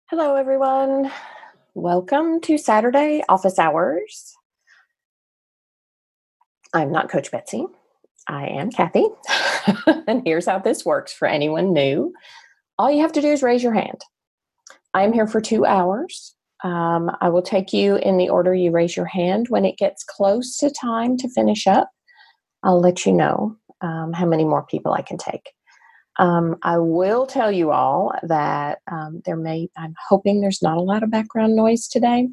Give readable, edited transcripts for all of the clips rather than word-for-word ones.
Hello, everyone. Welcome to Saturday Office Hours. I'm not Coach Betsy. I am Kathy. And here's how this works for anyone new. All you have to do is raise your hand. I'm here for 2 hours. I will take you in the order you raise your hand. When it gets close to time to finish up, I'll let you know how many more people I can take. I will tell you all that I'm hoping there's not a lot of background noise today.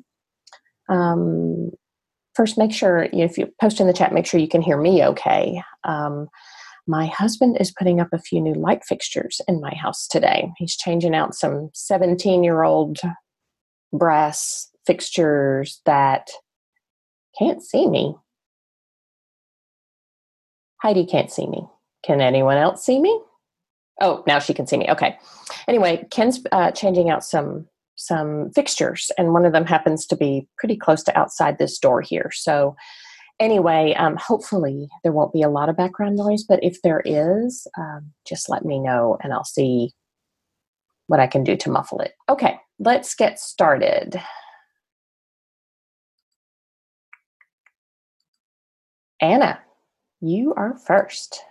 First, make sure, if you post in the chat, make sure you can hear me okay. My husband is putting up a few new light fixtures in my house today. He's changing out some 17-year-old brass fixtures that can't see me. Heidi can't see me. Can anyone else see me? Oh, now she can see me. Okay. Anyway, Ken's changing out some fixtures, and one of them happens to be pretty close to outside this door here. So anyway, hopefully there won't be a lot of background noise, but if there is, just let me know and I'll see what I can do to muffle it. Okay, let's get started. Anna, you are first.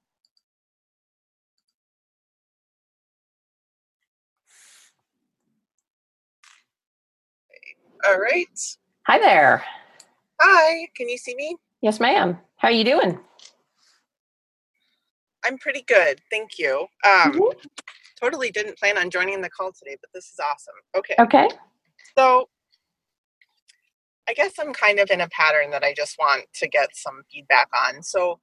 All right. Hi there. Hi, can you see me? Yes, ma'am. How are you doing? I'm pretty good, thank you. Totally didn't plan on joining the call today, but this is awesome. Okay. So I guess I'm kind of in a pattern that I just want to get some feedback on. So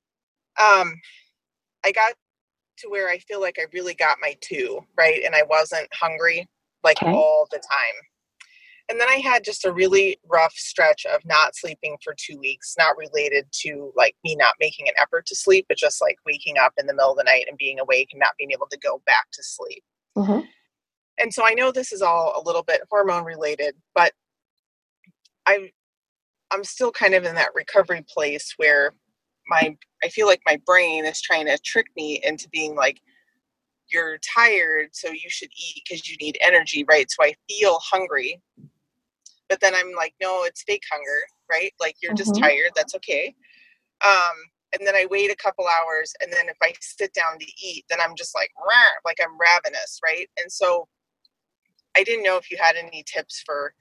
I got to where I feel like I really got my 2, right? And I wasn't hungry all the time. And then I had just a really rough stretch of not sleeping for 2 weeks, not related to me not making an effort to sleep, but just waking up in the middle of the night and being awake and not being able to go back to sleep. Mm-hmm. And so I know this is all a little bit hormone related, but I'm still kind of in that recovery place where I feel like my brain is trying to trick me into being you're tired, so you should eat because you need energy, right? So I feel hungry. But then I'm like, no, it's fake hunger, right? You're just tired. That's okay. And then I wait a couple hours. And then if I sit down to eat, then I'm just like I'm ravenous, right? And so I didn't know if you had any tips for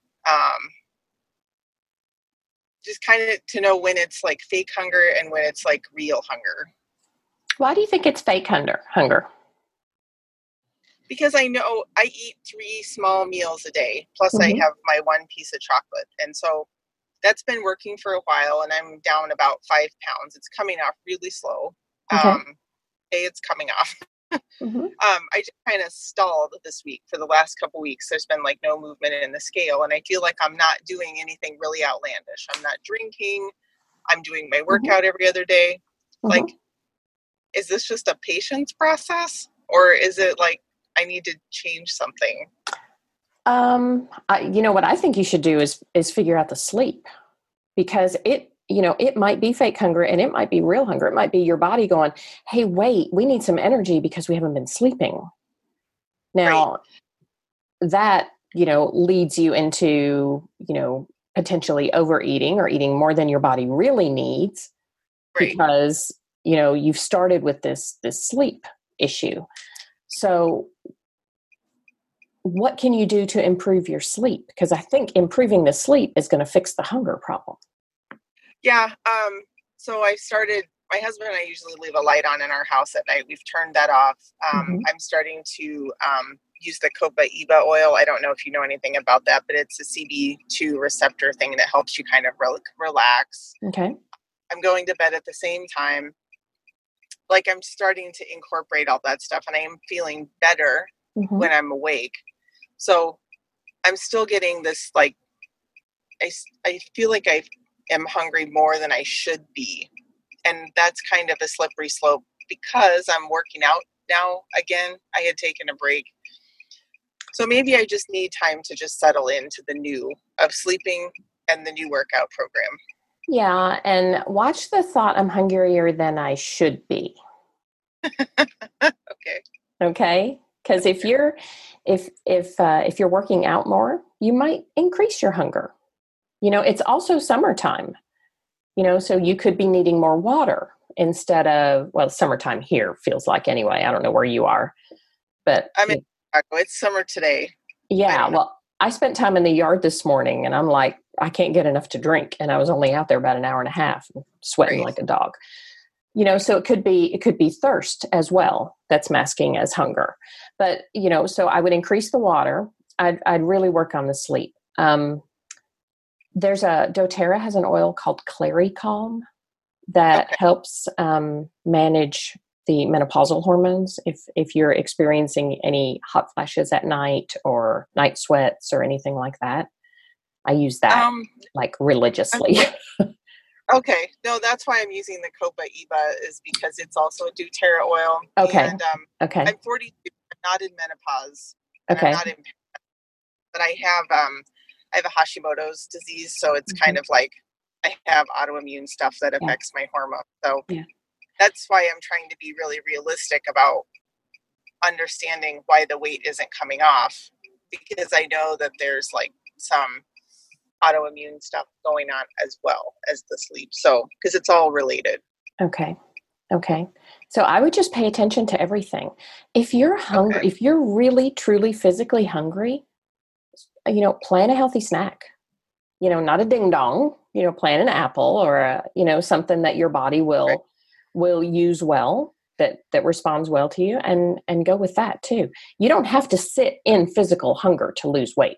just kind of to know when it's fake hunger and when it's real hunger. Why do you think it's fake hunger? Because I know I eat 3 small meals a day, plus I have my 1 piece of chocolate. And so that's been working for a while, and I'm down about 5 pounds. It's coming off really slow. Okay. It's coming off. I just kind of stalled this week. For the last couple weeks, there's been no movement in the scale, and I feel like I'm not doing anything really outlandish. I'm not drinking. I'm doing my workout every other day. Is this just a patience process, or is it I need to change something? What I think you should do is figure out the sleep, because it might be fake hunger and it might be real hunger. It might be your body going, hey, wait, we need some energy because we haven't been sleeping. Now, that, leads you into, potentially overeating or eating more than your body really needs, because, you've started with this sleep issue. So what can you do to improve your sleep? Because I think improving the sleep is going to fix the hunger problem. Yeah. So I started, my husband and I usually leave a light on in our house at night. We've turned that off. I'm starting to use the Copa Eva oil. I don't know if you know anything about that, but it's a CB2 receptor thing that helps you kind of relax. Okay. I'm going to bed at the same time. I'm starting to incorporate all that stuff, and I am feeling better when I'm awake. So I'm still getting this, I feel like I am hungry more than I should be. And that's kind of a slippery slope because I'm working out now again. I had taken a break. So maybe I just need time to just settle into the new of sleeping and the new workout program. Yeah. And watch the thought, I'm hungrier than I should be. Okay. Okay. Because if you're If you're working out more, you might increase your hunger. It's also summertime, so you could be needing more water instead of, well, summertime here feels like anyway. I don't know where you are, but I'm in Chicago. It's summer today. Yeah. Well, I spent time in the yard this morning and I'm like, I can't get enough to drink. And I was only out there about an hour and a half, sweating like a dog. So it could be thirst as well that's masking as hunger. But, so I would increase the water. I'd really work on the sleep. doTERRA has an oil called ClariCalm that helps manage the menopausal hormones. If you're experiencing any hot flashes at night or night sweats or anything like that, I use that like religiously. Okay. No, that's why I'm using the Copa Eva, is because it's also a doTERRA oil. Okay. And I'm 42. I'm not in menopause. Okay. I'm not in, but I have a Hashimoto's disease, so it's kind of like I have autoimmune stuff that affects my hormone. So that's why I'm trying to be really realistic about understanding why the weight isn't coming off, because I know that there's like some autoimmune stuff going on as well as the sleep. So, because it's all related. Okay. So I would just pay attention to everything. If you're hungry, if you're really, truly physically hungry, plan a healthy snack, not a ding dong, plan an apple or something that your body will use well, that responds well to you, and go with that too. You don't have to sit in physical hunger to lose weight.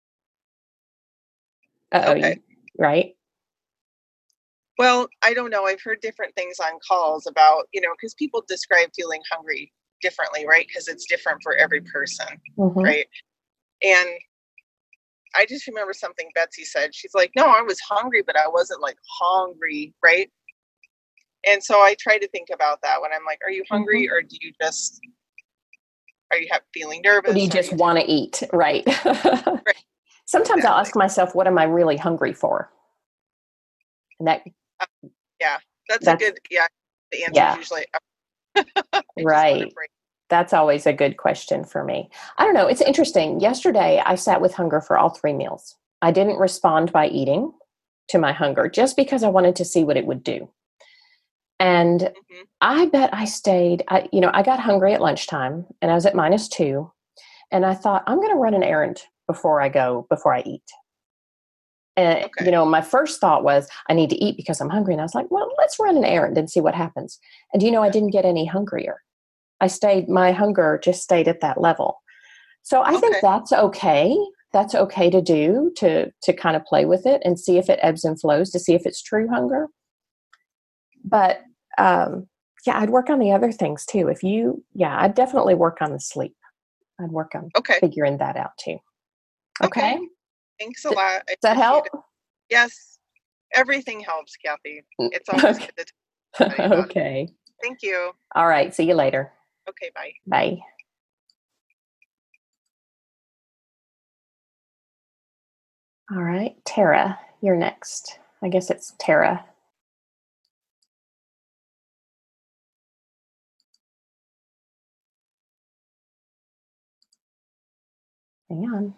Right? Well, I don't know. I've heard different things on calls about, because people describe feeling hungry differently, right? Because it's different for every person, right? And I just remember something Betsy said. She's like, no, I was hungry, but I wasn't like hungry, right? And so I try to think about that when I'm like, are you hungry, or do you just, are you feeling nervous? Or do you just want to eat? Right. Right. Sometimes I'll ask myself, what am I really hungry for? And that, that's a good, the answer is usually, right. That's always a good question for me. I don't know. It's interesting. Yesterday, I sat with hunger for all 3 meals. I didn't respond by eating to my hunger just because I wanted to see what it would do. And I bet I stayed, I got hungry at lunchtime and I was at -2. And I thought, I'm going to run an errand before I eat. And, my first thought was, I need to eat because I'm hungry. And I was like, well, let's run an errand and see what happens. And, I didn't get any hungrier. My hunger just stayed at that level. So I think that's okay. That's okay to do, to kind of play with it and see if it ebbs and flows, to see if it's true hunger. But, I'd work on the other things too. I'd definitely work on the sleep. I'd work on figuring that out too. Okay. Thanks a lot. Does that help? Yes. Everything helps, Kathy. It's always good to talk about it. Okay. Thank you. All right. See you later. Okay. Bye. Bye. All right. Tara, you're next. I guess it's Tara. Hang on.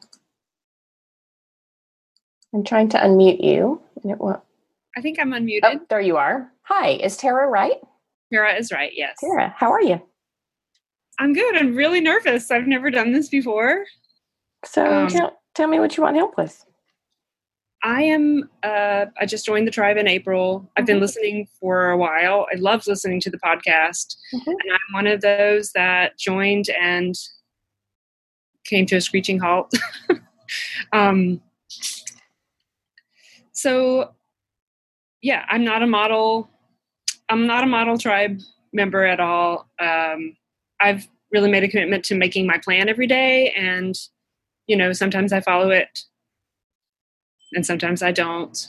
I'm trying to unmute you. And it won't. I think I'm unmuted. Oh, there you are. Hi. Is Tara right? Tara is right, yes. Tara, how are you? I'm good. I'm really nervous. I've never done this before. So tell me what you want help with. I just joined the tribe in April. I've been listening for a while. I love listening to the podcast. And I'm one of those that joined and came to a screeching halt. I'm not a model tribe member at all. I've really made a commitment to making my plan every day, and sometimes I follow it and sometimes I don't.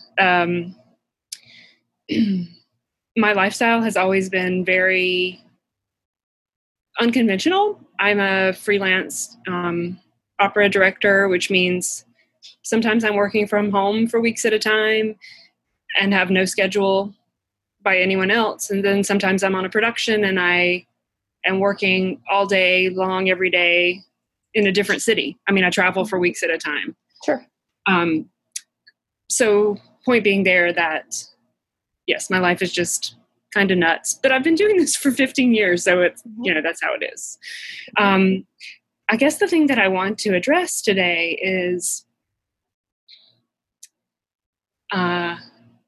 My lifestyle has always been very unconventional. I'm a freelance opera director, which means sometimes I'm working from home for weeks at a time and have no schedule by anyone else. And then sometimes I'm on a production and I am working all day long, every day in a different city. I mean, I travel for weeks at a time. Sure. So point being there that, yes, my life is just kind of nuts, but I've been doing this for 15 years. So it's, that's how it is. I guess the thing that I want to address today is, I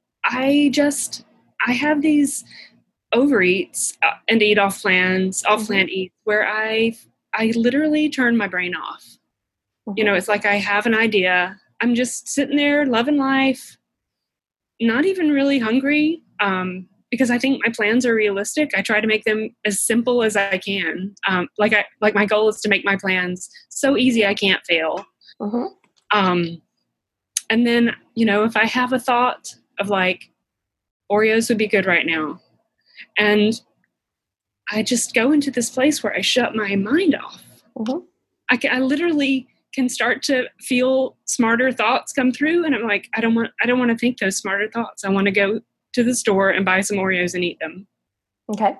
have these overeats and eat off plans, off-plan eats, where I literally turn my brain off. It's like I have an idea. I'm just sitting there loving life, not even really hungry, because I think my plans are realistic. I try to make them as simple as I can. Like my goal is to make my plans so easy I can't fail. And then, if I have a thought of like, Oreos would be good right now, and I just go into this place where I shut my mind off. I literally can start to feel smarter thoughts come through, and I'm like, I don't want to think those smarter thoughts. I want to go to the store and buy some Oreos and eat them. Okay.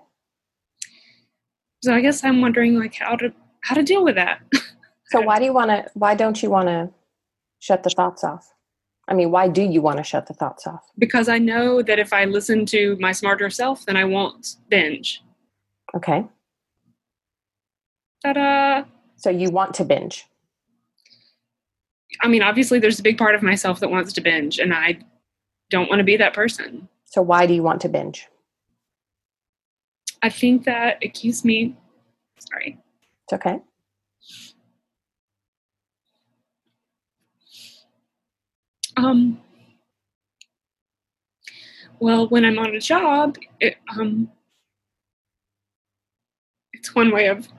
So I guess I'm wondering like how to deal with that. So why don't you want to shut the thoughts off? I mean, why do you want to shut the thoughts off? Because I know that if I listen to my smarter self, then I won't binge. Okay. Ta-da! So you want to binge? I mean, obviously there's a big part of myself that wants to binge, and I don't want to be that person. So why do you want to binge? I think that it keeps me... Sorry. It's okay. Well, when I'm on a job, it's one way of,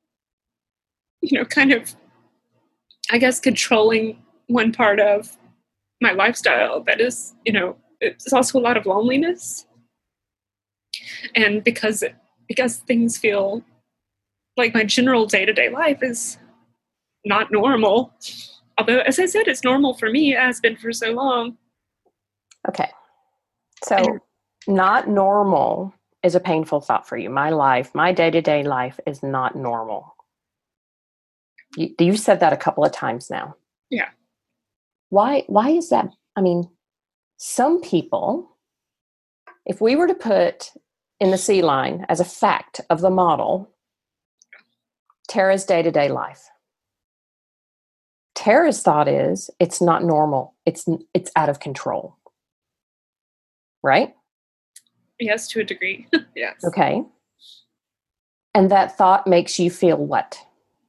kind of, I guess, controlling one part of my lifestyle. That is, it's also a lot of loneliness. And because things feel like my general day-to-day life is not normal. Although, as I said, it's normal for me. It has been for so long. Okay. So not normal is a painful thought for you. My day-to-day life is not normal. You said that a couple of times now. Yeah. Why is that? I mean, some people, if we were to put in the C line as a fact of the model, Tara's day-to-day life. Tara's thought is it's not normal. It's out of control. Right? Yes, to a degree. Yes. Okay. And that thought makes you feel what?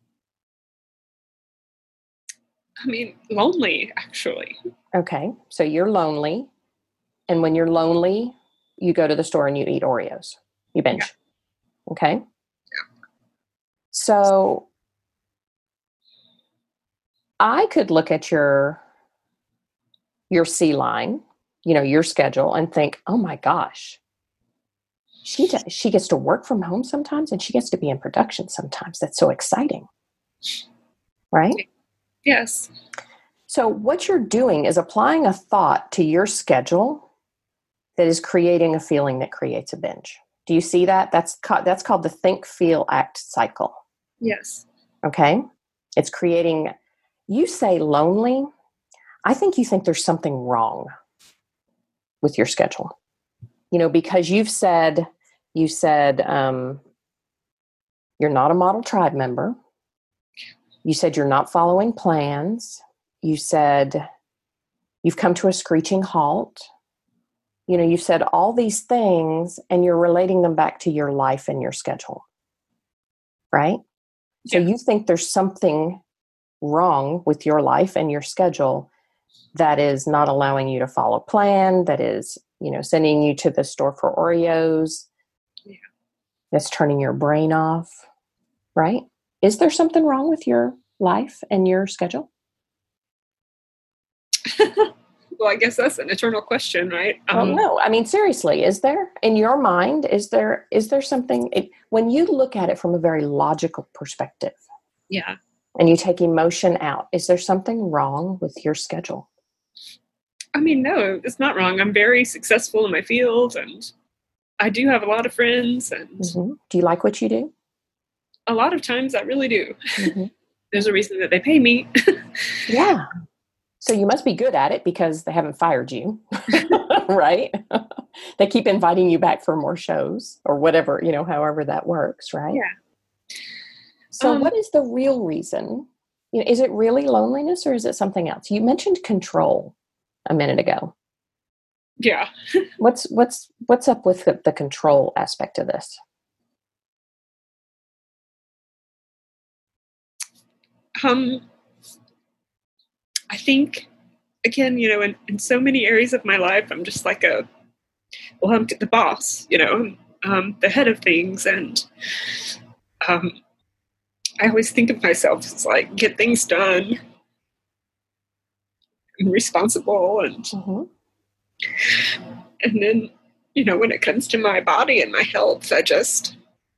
I mean, lonely, actually. Okay. So you're lonely. And when you're lonely, you go to the store and you eat Oreos. You binge. Yeah. Okay. Yeah. So I could look at your C line, your schedule, and think, oh my gosh, she gets to work from home sometimes and she gets to be in production sometimes. That's so exciting. Right? Yes. So what you're doing is applying a thought to your schedule that is creating a feeling that creates a binge. Do you see that? That's called the think, feel, act cycle. Yes. Okay? It's creating, you say lonely. I think you think there's something wrong with your schedule, because you said you're not a model tribe member. You said you're not following plans. You said you've come to a screeching halt. You've said all these things and you're relating them back to your life and your schedule, right? So you think there's something wrong with your life and your schedule that is not allowing you to follow plan, that is, sending you to the store for Oreos, that's turning your brain off, right? Is there something wrong with your life and your schedule? Well, I guess that's an eternal question, right? No. I mean, seriously, is there, in your mind, is there something, when you look at it from a very logical perspective, yeah, and you take emotion out, is there something wrong with your schedule? I mean, no, it's not wrong. I'm very successful in my field, and I do have a lot of friends. And Do you like what you do? A lot of times I really do. there's a reason that they pay me. Yeah. So you must be good at it because they haven't fired you, right? They keep inviting you back for more shows or whatever, however that works, right? Yeah. So what is the real reason? Is it really loneliness or is it something else? You mentioned control a minute ago. Yeah. What's up with the control aspect of this? I think, again, in so many areas of my life, I'm just like I'm the boss, the head of things. And I always think of myself as like, get things done and responsible. And then, when it comes to my body and my health, it's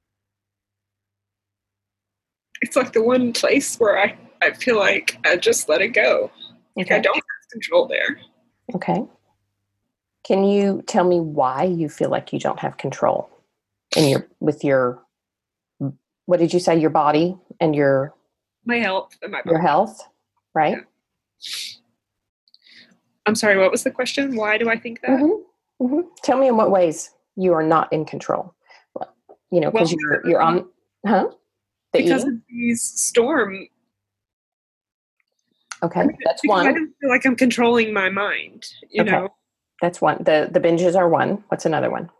like the one place where I feel like I just let it go. Okay. I don't have control there. Okay. Can you tell me why you feel like you don't have control with your, what did you say, your body and my health and my body. Your health, right? Yeah. I'm sorry, what was the question? Why do I think that? Mm-hmm. Mm-hmm. Tell me in what ways you are not in control. Because you're on, because of these storm. Okay, that's one. I don't feel like I'm controlling my mind, you know. That's one. The binges are one. What's another one?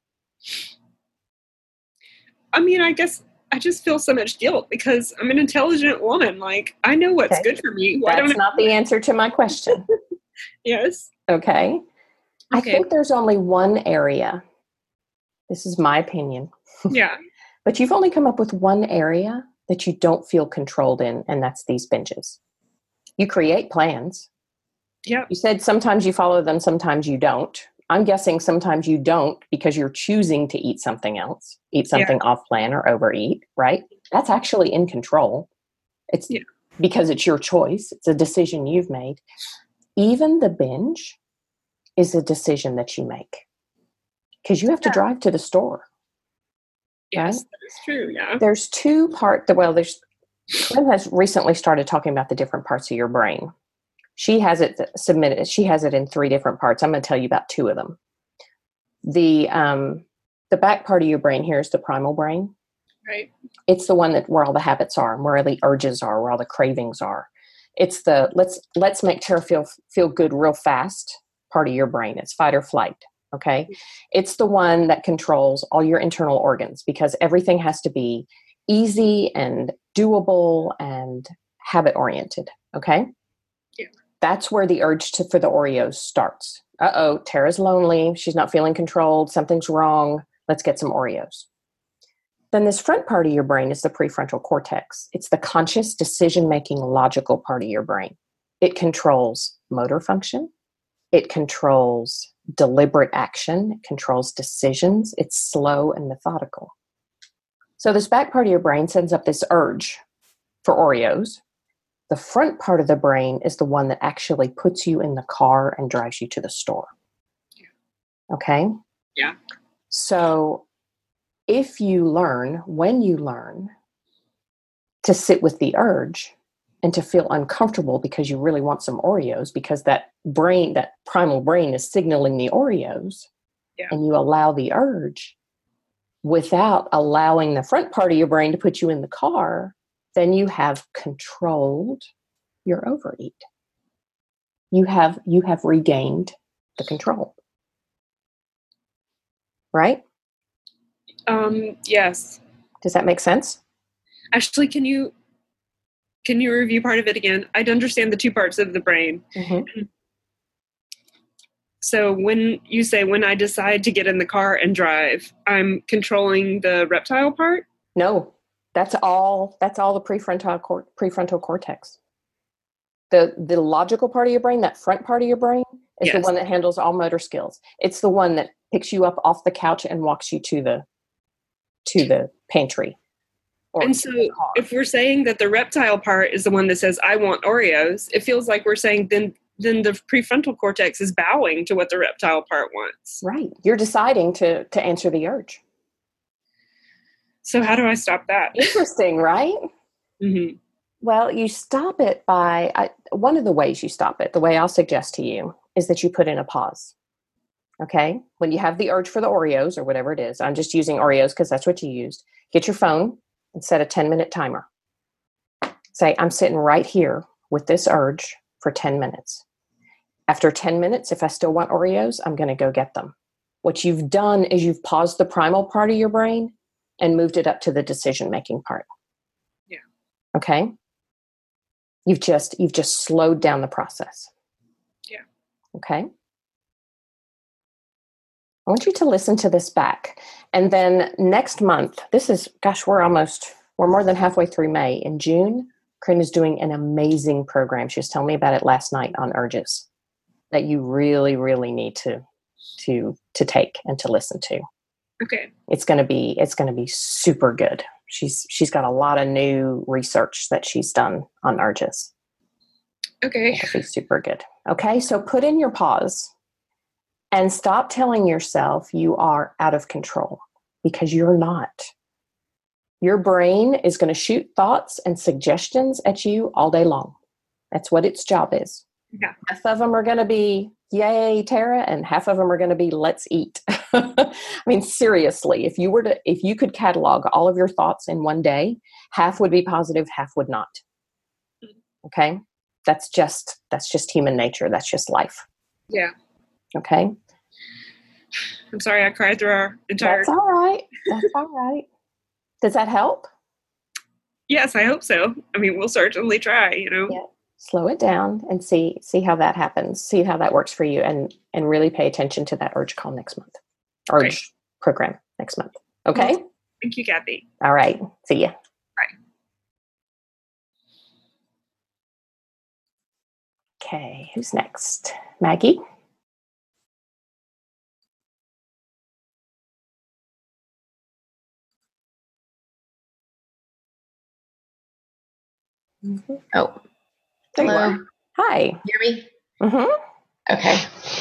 I mean, I guess I just feel so much guilt because I'm an intelligent woman. Like, I know what's good for me. Why That's not the answer to my question. Yes. Okay. I think there's only one area. This is my opinion. Yeah. But you've only come up with one area that you don't feel controlled in, and that's these binges. You create plans. Yeah. You said sometimes you follow them, sometimes you don't. I'm guessing sometimes you don't because you're choosing to eat something else, eat something off plan or overeat, right? That's actually in control. It's because it's your choice. It's a decision you've made. Even the binge is a decision that you make because you have to drive to the store. Yes, right? that is true. Yeah. There's two parts. Corinne has recently started talking about the different parts of your brain. She has it submitted. She has it in 3 different parts. I'm going to tell you about 2 of them. The back part of your brain here is the primal brain. Right. It's the one where all the habits are, where the urges are, where all the cravings are. It's the let's make Tara feel good real fast part of your brain. It's fight or flight. Okay. It's the one that controls all your internal organs because everything has to be easy and doable and habit oriented. Okay. Yeah. That's where the urge for the Oreos starts. Tara's lonely. She's not feeling controlled. Something's wrong. Let's get some Oreos. Then this front part of your brain is the prefrontal cortex. It's the conscious decision-making logical part of your brain. It controls motor function. It controls deliberate action. It controls decisions. It's slow and methodical. So this back part of your brain sends up this urge for Oreos. The front part of the brain is the one that actually puts you in the car and drives you to the store. Okay? Yeah. So when you learn to sit with the urge and to feel uncomfortable because you really want some Oreos, because that primal brain is signaling the Oreos, and you allow the urge without allowing the front part of your brain to put you in the car, then you have controlled your overeat. You have regained the control. Right? Yes. Does that make sense? Actually, can you review part of it again? I'd understand the 2 parts of the brain. Mm-hmm. So when you say, when I decide to get in the car and drive, I'm controlling the reptile part? No, that's all the prefrontal cortex. The logical part of your brain, that front part of your brain, is the one that handles all motor skills. It's the one that picks you up off the couch and walks you to the pantry. And so if we're saying that the reptile part is the one that says, I want Oreos, it feels like we're saying then the prefrontal cortex is bowing to what the reptile part wants. Right. You're deciding to answer the urge. So how do I stop that? Interesting, right? Mm-hmm. Well, you stop it by one of the ways you stop it, the way I'll suggest to you is that you put in a pause. Okay. When you have the urge for the Oreos or whatever it is, I'm just using Oreos because that's what you used. Get your phone and set a 10-minute timer. Say, I'm sitting right here with this urge for 10 minutes. After 10 minutes, if I still want Oreos, I'm going to go get them. What you've done is you've paused the primal part of your brain and moved it up to the decision-making part. Yeah. Okay. You've just slowed down the process. Yeah. Okay. I want you to listen to this back. And then next month, we're more than halfway through May. In June, Corinne is doing an amazing program. She was telling me about it last night on urges that you really, really need to take and to listen to. Okay. It's going to be super good. She's got a lot of new research that she's done on urges. Okay. It'll be super good. Okay. So put in your pause and stop telling yourself you are out of control, because you're not. Your brain is going to shoot thoughts and suggestions at you all day long. That's what its job is. Yeah. Half of them are going to be, yay, Tara, and half of them are going to be, let's eat. I mean, seriously, if you could catalog all of your thoughts in one day, half would be positive, half would not. Okay? That's just human nature. That's just life. Yeah. Okay? I'm sorry I cried through our entire... That's all right. That's all right. Does that help? Yes, I hope so. I mean, we'll certainly try, Yeah. Slow it down and see how that happens. See how that works for you, and really pay attention to that urge call next month. Urge program next month. Okay? Well, thank you, Kathy. All right. See ya. Bye. Okay. Who's next? Maggie? Mm-hmm. Oh, there hello. You are. Hi. Hear me? Mm-hmm. Okay.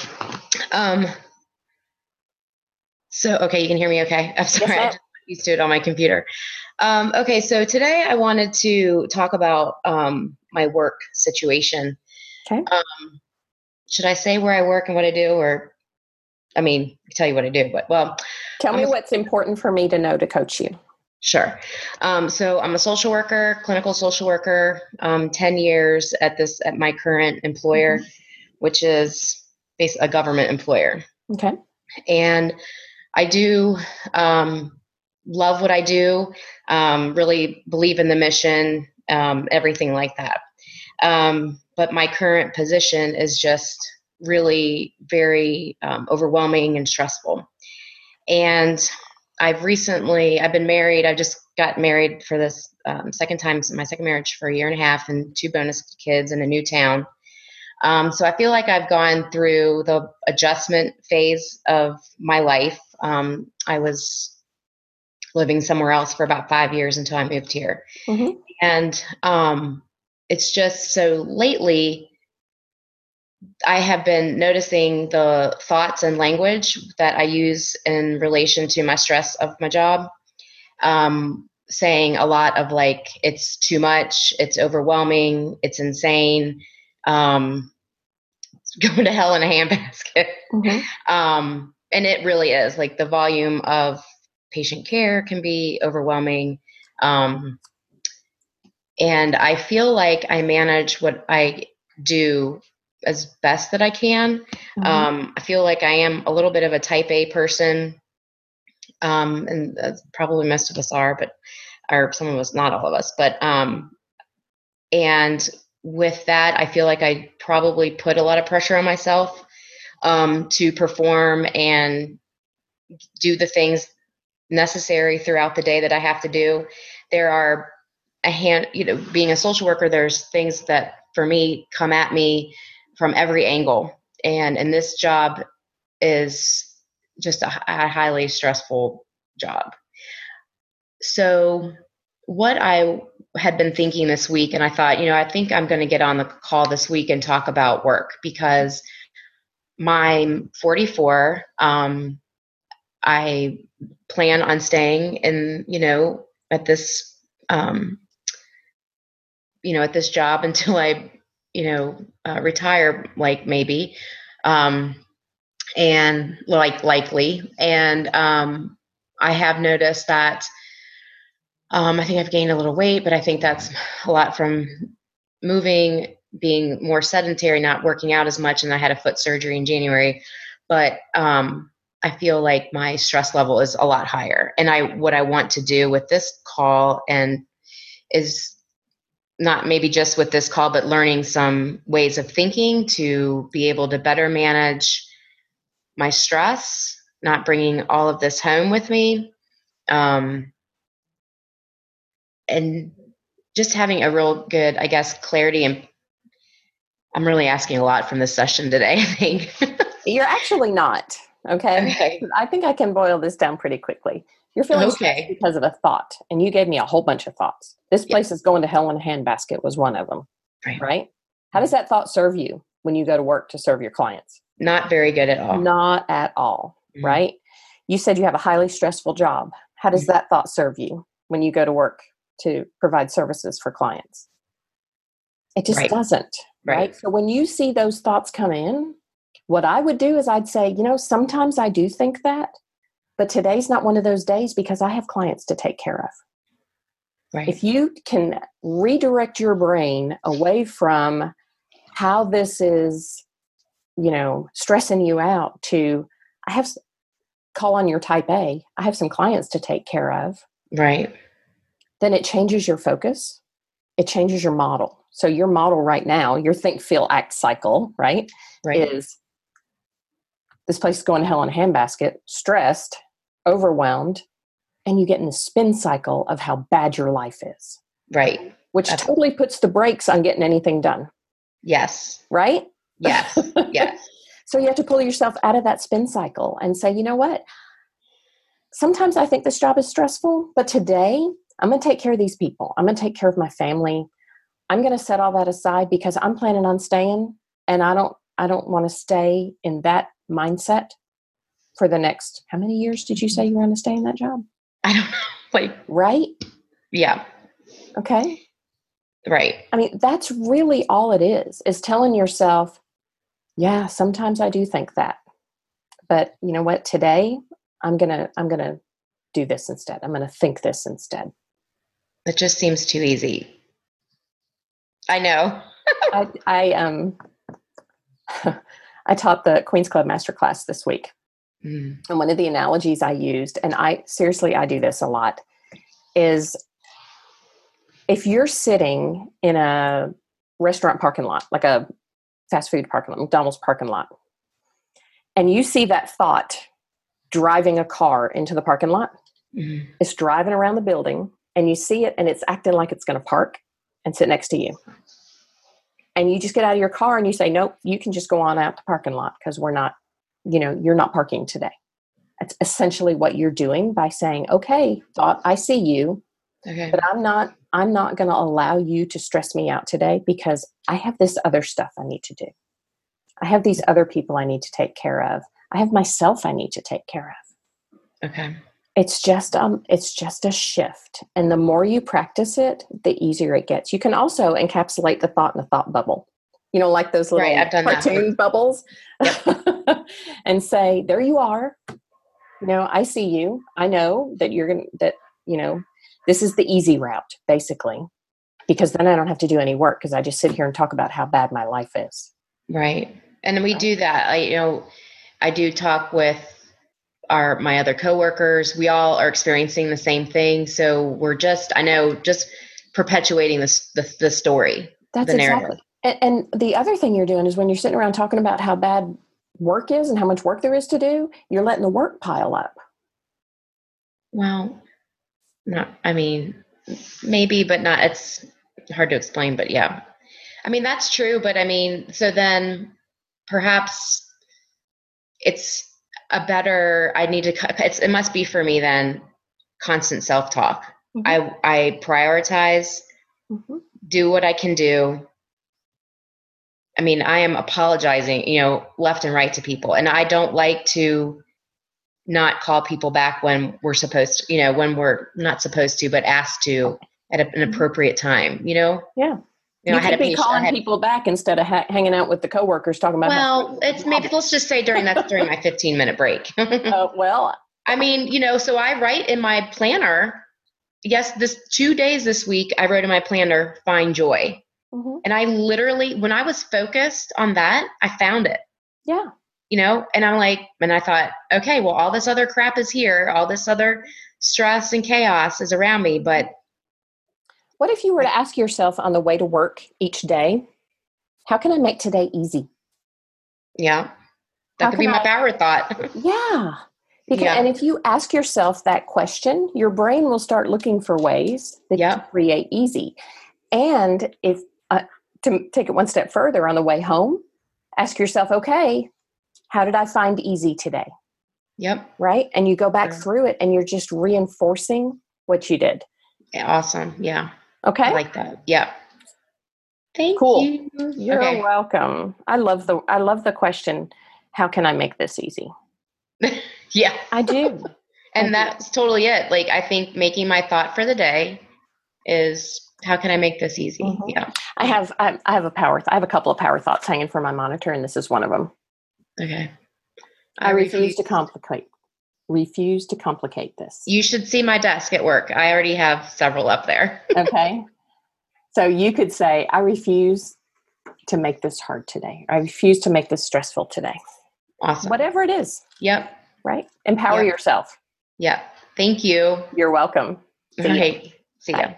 So, okay, you can hear me okay? I'm sorry, I just got used to it on my computer. Okay, so today I wanted to talk about my work situation. Okay. Should I say where I work and what I do, or, I mean, tell you what I do, but tell me what's important for me to know to coach you. Sure. So I'm a social worker, clinical social worker, 10 years at my current employer, which is basically a government employer. Okay. And I do love what I do, really believe in the mission, everything like that. But my current position is just really very overwhelming and stressful. And I've been married. I just got married for this second time, my second marriage, for a year and a half, and 2 bonus kids in a new town. So I feel like I've gone through the adjustment phase of my life. I was living somewhere else for about 5 years until I moved here. Mm-hmm. And it's just so lately, I have been noticing the thoughts and language that I use in relation to my stress of my job, saying a lot of like, it's too much, it's overwhelming, it's insane, it's going to hell in a handbasket. Mm-hmm. And it really is. Like, the volume of patient care can be overwhelming. And I feel like I manage what I do as best that I can. I feel like I am a little bit of a type A person, and probably most of us are, or some of us, not all of us. But and with that, I feel like I probably put a lot of pressure on myself to perform and do the things necessary throughout the day that I have to do. There are being a social worker, there's things that for me come at me from every angle. And this job is just a highly stressful job. So what I had been thinking this week, and I thought, I think I'm going to get on the call this week and talk about work, because I'm 44. I plan on staying in, at this at this job until I, retire, like maybe, and likely. And, I have noticed that, I think I've gained a little weight, but I think that's a lot from moving, being more sedentary, not working out as much. And I had a foot surgery in January, but, I feel like my stress level is a lot higher. And what I want to do with this call and is not maybe just with this call, but learning some ways of thinking to be able to better manage my stress, not bringing all of this home with me. And just having a real good, I guess, clarity. And I'm really asking a lot from this session today, I think. You're actually not. Okay. I think I can boil this down pretty quickly. You're feeling stressed because of a thought, and you gave me a whole bunch of thoughts. This place is going to hell in a handbasket was one of them. Right? How does that thought serve you when you go to work to serve your clients? Not very good at all. Not at all. Mm-hmm. Right? You said you have a highly stressful job. How does that thought serve you when you go to work to provide services for clients? It just doesn't. Right? So when you see those thoughts come in, what I would do is I'd say, sometimes I do think that, but today's not one of those days because I have clients to take care of. Right. If you can redirect your brain away from how this is, stressing you out to, call on your type A, I have some clients to take care of. Right. Then it changes your focus. It changes your model. So your model right now, your think, feel, act cycle, right. Is this place is going to hell in a handbasket, stressed, overwhelmed, and you get in the spin cycle of how bad your life is. Right. Which totally puts the brakes on getting anything done. Yes. Right? Yes. Yes. So you have to pull yourself out of that spin cycle and say, you know what? Sometimes I think this job is stressful, but today I'm going to take care of these people. I'm going to take care of my family. I'm going to set all that aside because I'm planning on staying, and I don't want to stay in that mindset for the next, how many years did you say you were going to stay in that job? I don't know. Right? Yeah. Okay. Right. I mean, that's really all it is telling yourself, yeah, sometimes I do think that, but you know what? Today I'm going to do this instead. I'm going to think this instead. It just seems too easy. I know. I taught the Queen's Club Masterclass this week. And one of the analogies I used, and I do this a lot, is if you're sitting in a restaurant parking lot, like a fast food parking lot, McDonald's parking lot, and you see that thought driving a car into the parking lot, it's driving around the building, and you see it, and it's acting like it's going to park and sit next to you. And you just get out of your car and you say, nope, you can just go on out the parking lot because we're not, you're not parking today. That's essentially what you're doing by saying, okay, thought, I see you, but I'm not going to allow you to stress me out today because I have this other stuff I need to do. I have these other people I need to take care of. I have myself I need to take care of. Okay. It's just a shift. And the more you practice it, the easier it gets. You can also encapsulate the thought in a thought bubble, like those little cartoon bubbles. Yep. And say, there you are. I see you. I know that this is the easy route, basically, because then I don't have to do any work because I just sit here and talk about how bad my life is. Right. And we do that. I do talk with my other coworkers. We all are experiencing the same thing. So we're just perpetuating the story. That's the narrative. Exactly. And the other thing you're doing is when you're sitting around talking about how bad work is and how much work there is to do, you're letting the work pile up. Well, maybe, but not, it's hard to explain, but yeah. That's true. But so then perhaps it's it must be for me then constant self-talk. Mm-hmm. I prioritize, do what I can do. I am apologizing, left and right to people. And I don't like to not call people back when we're supposed to, when we're not supposed to, but asked to at an appropriate time, Yeah. You know, I had could a be patient. calling people back instead of hanging out with the coworkers talking about. Well, it's maybe let's just say during my 15-minute break. Well, I mean, you know, so I write in my planner. Yes, this 2 days this week, I wrote in my planner, find joy. mm-hmm. And I literally, when I was focused on that, I found it. Yeah. You know, and I'm like, and I thought, okay, well, all this other crap is here. All this other stress and chaos is around me. But what if you were to ask yourself on the way to work each day, how can I make today easy? Yeah, that could be my power thought. Yeah. And if you ask yourself that question, your brain will start looking for ways that to create easy. And if to take it one step further on the way home, ask yourself, okay, how did I find easy today? Yep. Right. And you go back through it and you're just reinforcing what you did. Yeah, awesome. Yeah. Okay. I like that. Yeah. Thank you. You're welcome. I love the question, how can I make this easy? Yeah. I do. And that's totally it. Like, I think making my thought for the day is, how can I make this easy? Mm-hmm. Yeah. I have a couple of power thoughts hanging from my monitor, and this is one of them. Okay. I refuse to complicate this. You should see my desk at work. I already have several up there. Okay. So you could say, I refuse to make this hard today. I refuse to make this stressful today. Awesome. Whatever it is. Yep. Right? Empower yourself. Yeah. Thank you. You're welcome. See ya.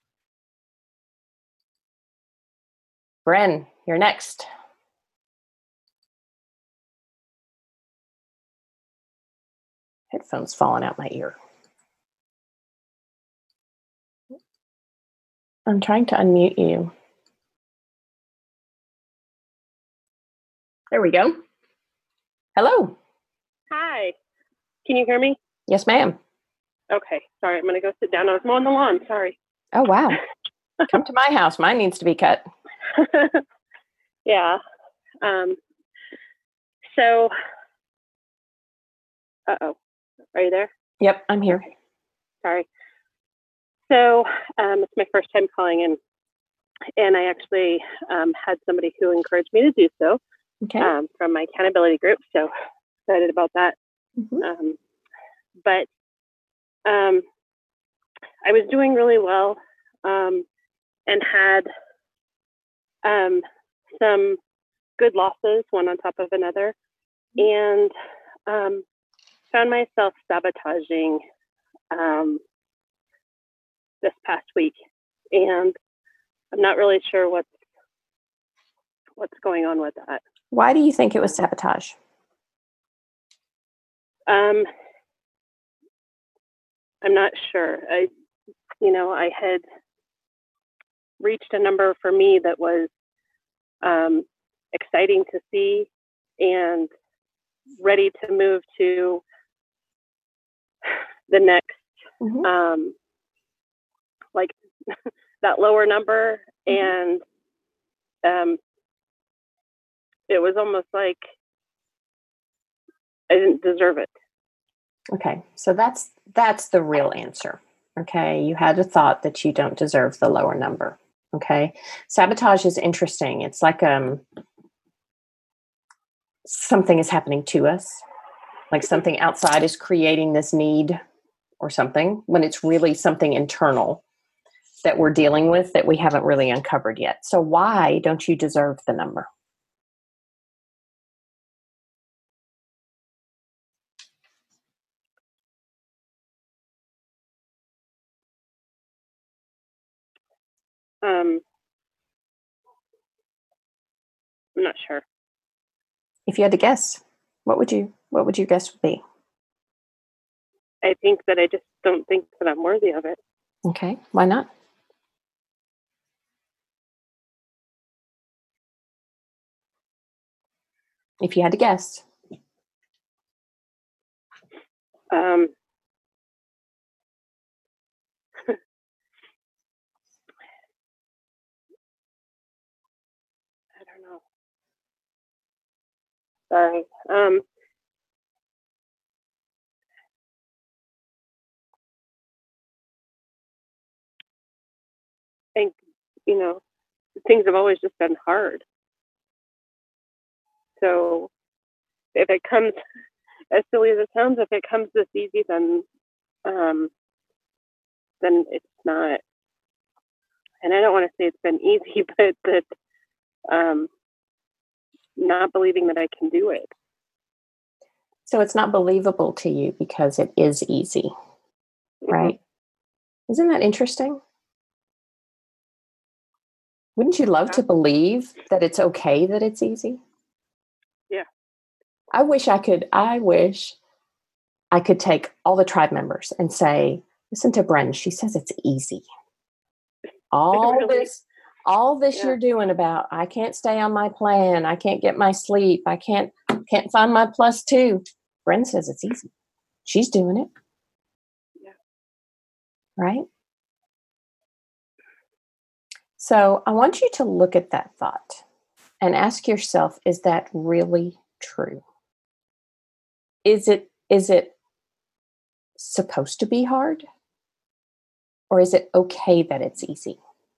Bren, you're next. Headphones falling out my ear. I'm trying to unmute you. There we go. Hello. Hi. Can you hear me? Yes, ma'am. Okay. Sorry, I'm going to go sit down. I was mowing the lawn. Sorry. Oh, wow. Come to my house. Mine needs to be cut. Yeah. So, uh-oh. Are you there? Yep, I'm here. Okay. Sorry. So, it's my first time calling in, and I actually had somebody who encouraged me to do so from my accountability group. So excited about that. Mm-hmm. But I was doing really well and had some good losses, one on top of another, and found myself sabotaging this past week, and I'm not really sure what's going on with that. Why do you think it was sabotage? I'm not sure. I had reached a number for me that was exciting to see and ready to move to the next, like that lower number. And it was almost like I didn't deserve it. Okay. So that's the real answer. Okay. You had a thought that you don't deserve the lower number. Okay. Sabotage is interesting. It's like something is happening to us, like something outside is creating this need or something, when it's really something internal that we're dealing with that we haven't really uncovered yet. So why don't you deserve the number? I'm not sure. If you had to guess, what would you guess would be? I think that I just don't think that I'm worthy of it. Okay. Why not? If you had to guess. I don't know. Sorry. And, things have always just been hard. So if it comes, as silly as it sounds, if it comes this easy, then it's not. And I don't want to say it's been easy, but that not believing that I can do it. So it's not believable to you because it is easy, right? Mm-hmm. Isn't that interesting? Wouldn't you love to believe that it's okay that it's easy? Yeah. I wish I could take all the tribe members and say, listen to Bren, she says it's easy. All this you're doing about, I can't stay on my plan, I can't get my sleep, I can't find my +2. Bren says it's easy. She's doing it. Yeah. Right? So I want you to look at that thought and ask yourself, is that really true? Is it supposed to be hard? Or is it okay that it's easy?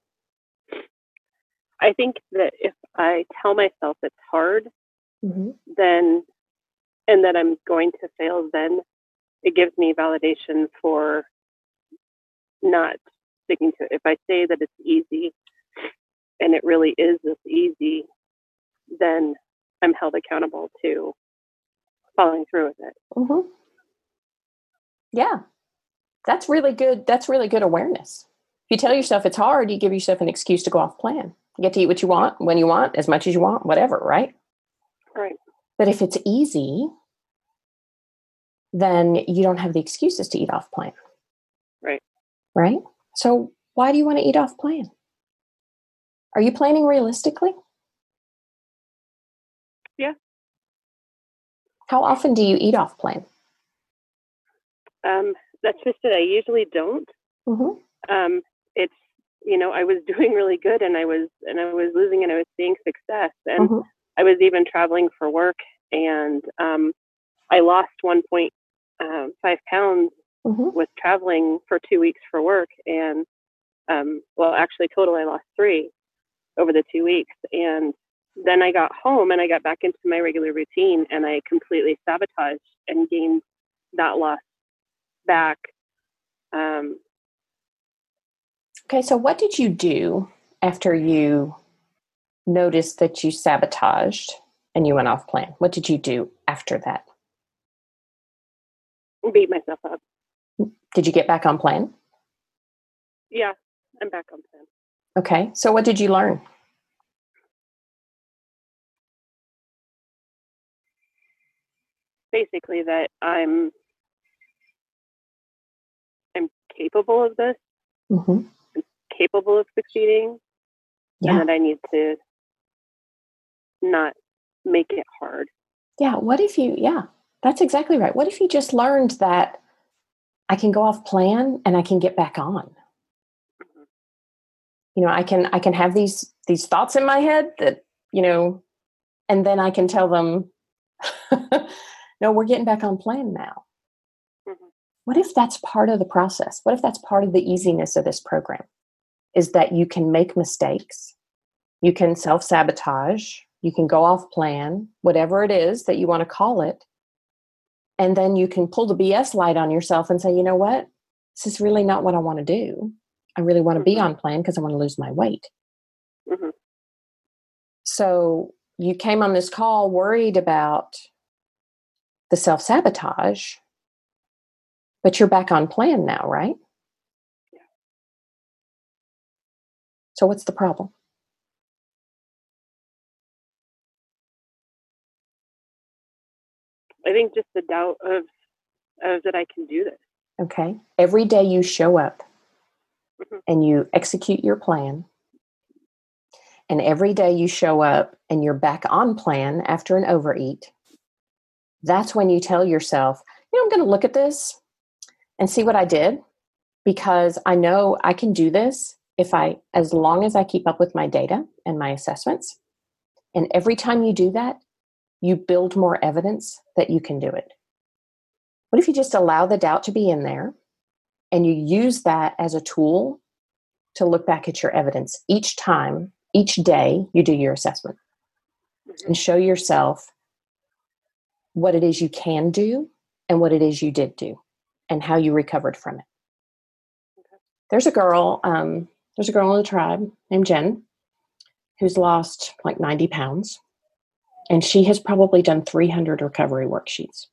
I think that if I tell myself it's hard, then, and that I'm going to fail, then it gives me validation for not sticking to it. If I say that it's easy and it really is this easy, then I'm held accountable to following through with it. Mm-hmm. Yeah. That's really good. That's really good awareness. If you tell yourself it's hard, you give yourself an excuse to go off plan. You get to eat what you want, when you want, as much as you want, whatever, right? Right. But if it's easy, then you don't have the excuses to eat off plan. Right. Right? So why do you want to eat off plan? Are you planning realistically? Yeah. How often do you eat off plan? That's just it. I usually don't. Mm-hmm. It's, I was doing really good and I was losing and I was seeing success. And I was even traveling for work and I lost 1.5 pounds with traveling for 2 weeks for work. And actually total I lost 3 over the 2 weeks. And then I got home and I got back into my regular routine and I completely sabotaged and gained that loss back. Okay, so what did you do after you noticed that you sabotaged and you went off plan? What did you do after that? Beat myself up. Did you get back on plan? Yeah, I'm back on plan. Okay, so what did you learn? Basically that I'm capable of this. I'm capable of succeeding. Yeah. And that I need to not make it hard. Yeah. That's exactly right. What if you just learned that I can go off plan and I can get back on? I can have these thoughts in my head that, and then I can tell them, no, we're getting back on plan now. What if that's part of the process? What if that's part of the easiness of this program? Is that you can make mistakes, you can self-sabotage, you can go off plan, whatever it is that you want to call it, and then you can pull the BS light on yourself and say, you know what? This is really not what I want to do. I really want to be on plan because I want to lose my weight. So you came on this call worried about the self-sabotage, but you're back on plan now, right? Yeah. So what's the problem? I think just the doubt of that I can do this. Okay. Every day you show up and you execute your plan, and every day you show up and you're back on plan after an overeat, that's when you tell yourself, I'm going to look at this and see what I did, because I know I can do this as long as I keep up with my data and my assessments. And every time you do that, you build more evidence that you can do it. What if you just allow the doubt to be in there and you use that as a tool to look back at your evidence each time each day you do your assessment and show yourself what it is you can do and what it is you did do and how you recovered from it. Okay. There's a girl in the tribe named Jen who's lost like 90 pounds, and she has probably done 300 recovery worksheets.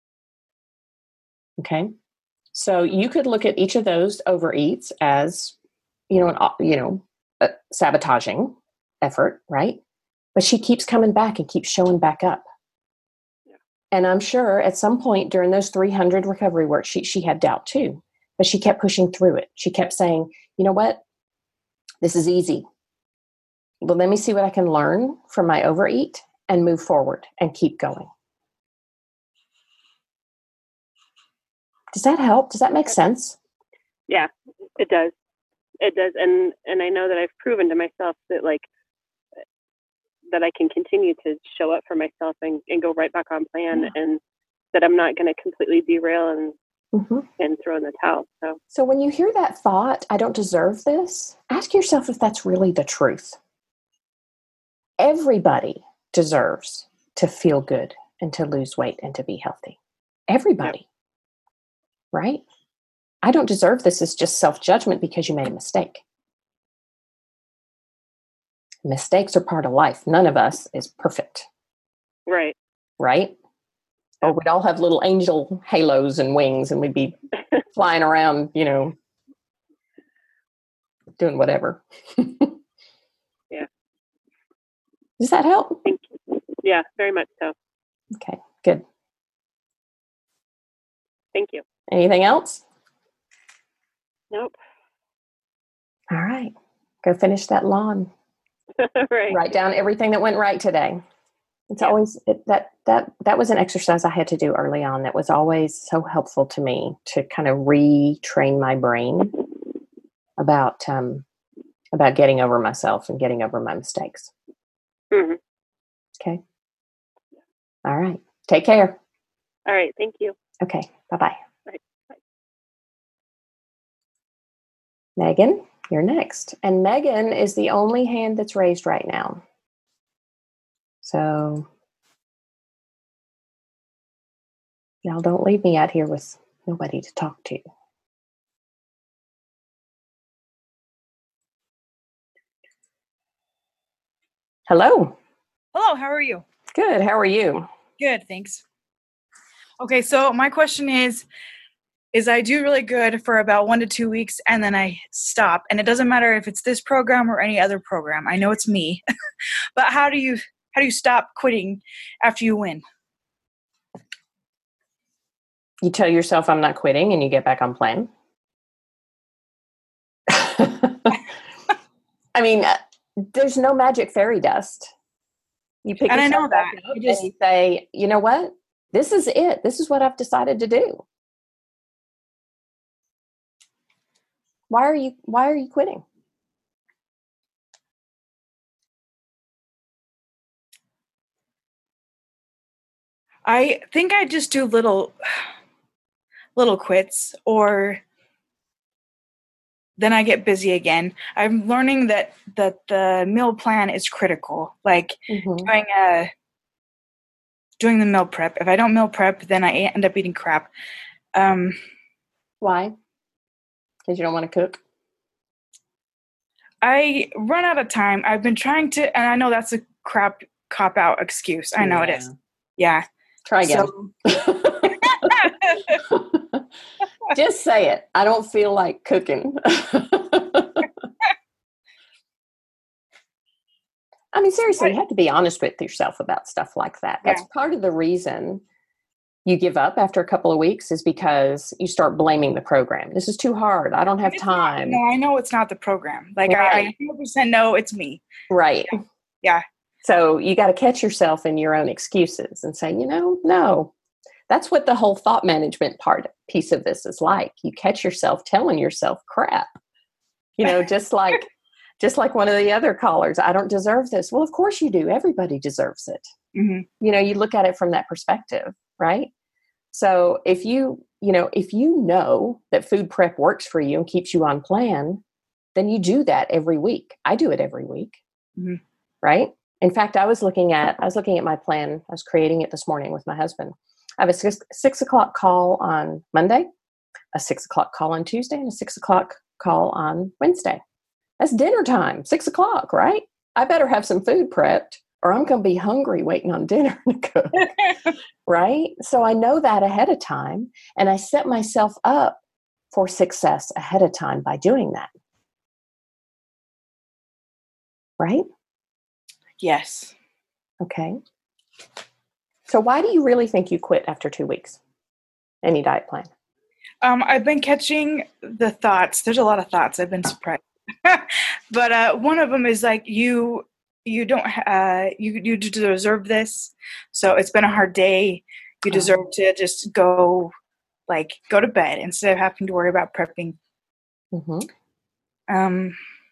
Okay. So you could look at each of those overeats as, a sabotaging effort, right? But she keeps coming back and keeps showing back up. Yeah. And I'm sure at some point during those 300 recovery worksheets, she had doubt too, but she kept pushing through it. She kept saying, you know what? This is easy. Well, let me see what I can learn from my overeat and move forward and keep going. Does that help? Does that make sense? Yeah, it does. It does. And I know that I've proven to myself that that I can continue to show up for myself and go right back on plan, and that I'm not going to completely derail and throw in the towel. So when you hear that thought, I don't deserve this, ask yourself if that's really the truth. Everybody deserves to feel good and to lose weight and to be healthy. Everybody. Yep. Right? I don't deserve this. It's just self-judgment because you made a mistake. Mistakes are part of life. None of us is perfect. Right. Right? Or we'd all have little angel halos and wings and we'd be flying around, doing whatever. Yeah. Does that help? Thank you. Yeah, very much so. Okay, good. Thank you. Anything else? Nope. All right. Go finish that lawn. Right. Write down everything that went right today. It's always that was an exercise I had to do early on that was always so helpful to me to kind of retrain my brain about getting over myself and getting over my mistakes. Mm-hmm. Okay. All right. Take care. All right. Thank you. Okay. Bye-bye. Bye. Bye. Megan, you're next. And Megan is the only hand that's raised right now. So y'all don't leave me out here with nobody to talk to. Hello. Hello, how are you? Good. How are you? Good, thanks. Okay, so my question is I do really good for about 1 to 2 weeks and then I stop. And it doesn't matter if it's this program or any other program. I know it's me. But how do you stop quitting after you win? You tell yourself I'm not quitting and you get back on plan. I mean, there's no magic fairy dust. You pick yourself back up and you say, you know what? This is it. This is what I've decided to do. Why are you quitting? I think I just do little quits, or then I get busy again. I'm learning that the meal plan is critical. Like doing the meal prep. If I don't meal prep, then I end up eating crap. Why? Because you don't want to cook? I run out of time. I've been trying to, and I know that's a cop-out excuse. I know it is. Yeah. Try again. Just say it. I don't feel like cooking. I mean, seriously, you have to be honest with yourself about stuff like that. That's part of the reason you give up after a couple of weeks is because you start blaming the program. This is too hard. I don't have time. No, I know it's not the program. Like I 100% know it's me. Right. Yeah. So you got to catch yourself in your own excuses and say, no. That's what the whole thought management piece of this is like. You catch yourself telling yourself crap. Just like one of the other callers, I don't deserve this. Well, of course you do. Everybody deserves it. Mm-hmm. You look at it from that perspective, right? So if you know that food prep works for you and keeps you on plan, then you do that every week. I do it every week. Mm-hmm. Right? In fact, I was looking at my plan. I was creating it this morning with my husband. I have a 6 o'clock call on Monday, a 6 o'clock call on Tuesday, and a 6 o'clock call on Wednesday. That's dinner time, 6 o'clock, right? I better have some food prepped or I'm going to be hungry waiting on dinner to cook, right? So I know that ahead of time, and I set myself up for success ahead of time by doing that. Right? Yes. Okay. So why do you really think you quit after 2 weeks? Any diet plan? I've been catching the thoughts. There's a lot of thoughts. I've been surprised. But one of them is like, you don't, you deserve this. So it's been a hard day. You deserve to just go to bed instead of having to worry about prepping. Mm-hmm.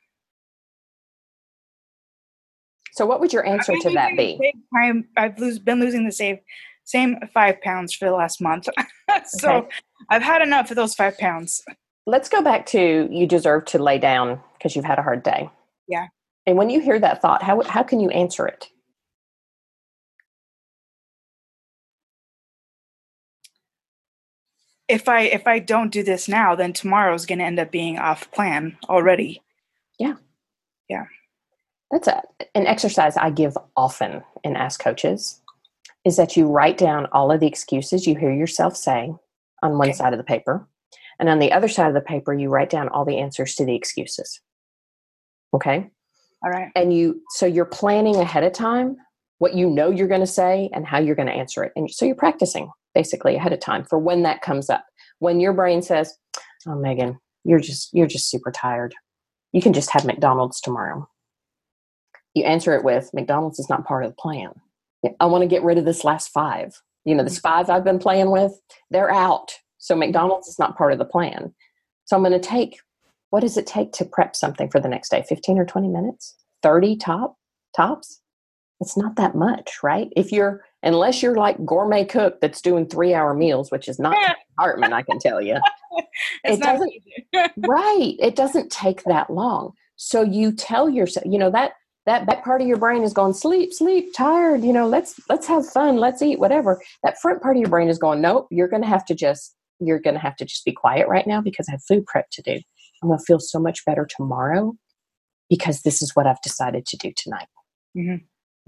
So what would your answer to that be? I've been losing the same 5 pounds for the last month. So okay. I've had enough of those 5 pounds. Let's go back to you deserve to lay down because you've had a hard day. Yeah. And when you hear that thought, how can you answer it? If I don't do this now, then tomorrow's going to end up being off plan already. Yeah. Yeah. That's an exercise I give often in Ask Coaches, is that you write down all of the excuses you hear yourself say on one side of the paper. And on the other side of the paper, you write down all the answers to the excuses. Okay? All right. And so you're planning ahead of time what you know you're going to say and how you're going to answer it. And so you're practicing basically ahead of time for when that comes up. When your brain says, "Oh, Megan, you're just super tired. You can just have McDonald's tomorrow." You answer it with, "McDonald's is not part of the plan. I want to get rid of this last 5. This 5 I've been playing with, they're out. So McDonald's is not part of the plan. So I'm going to what does it take to prep something for the next day? 15 or 20 minutes? 30 tops? It's not that much, right? Unless you're like gourmet cook that's doing 3-hour meals, which is not Hartman, I can tell you. It doesn't right. It doesn't take that long. So you tell yourself, that back part of your brain is going, sleep, tired, let's have fun, let's eat, whatever. That front part of your brain is going, nope, you're going to have to just be quiet right now because I have food prep to do. I'm going to feel so much better tomorrow because this is what I've decided to do tonight. Mm-hmm.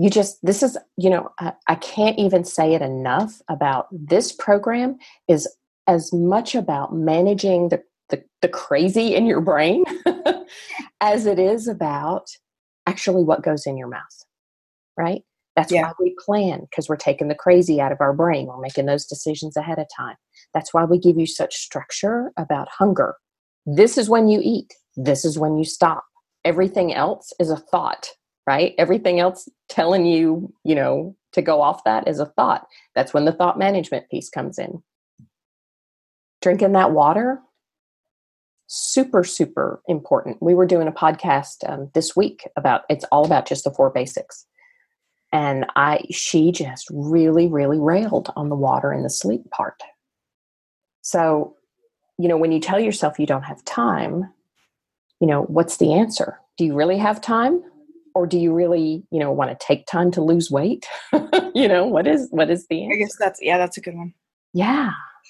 I can't even say it enough about this program is as much about managing the crazy in your brain as it is about actually what goes in your mouth, right? That's why we plan, because we're taking the crazy out of our brain. We're making those decisions ahead of time. That's why we give you such structure about hunger. This is when you eat. This is when you stop. Everything else is a thought, right? Everything else telling you, to go off that is a thought. That's when the thought management piece comes in. Drinking that water, super, super important. We were doing a podcast this week it's all about just the 4 basics. And she just really, really railed on the water and the sleep part. So, when you tell yourself you don't have time, what's the answer? Do you really have time? Or do you really, want to take time to lose weight? What is the answer? I guess that's a good one. Yeah.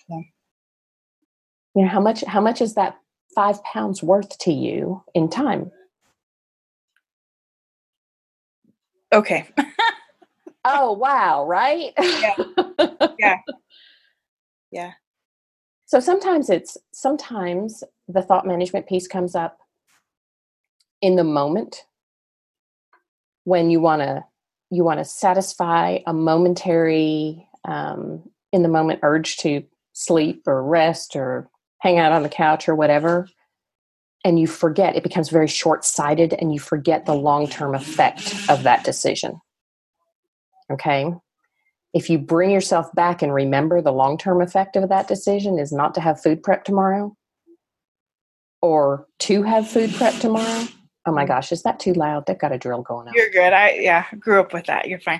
How much is that 5 pounds worth to you in time? Okay. Oh, wow. Right? Yeah. So sometimes the thought management piece comes up in the moment when you want to satisfy a momentary in the moment urge to sleep or rest or hang out on the couch or whatever, and you forget. It becomes very short-sighted and you forget the long-term effect of that decision. Okay? If you bring yourself back and remember the long-term effect of that decision is not to have food prep tomorrow or to have food prep tomorrow. Oh my gosh, is that too loud? They've got a drill going on. You're good. I grew up with that. You're fine.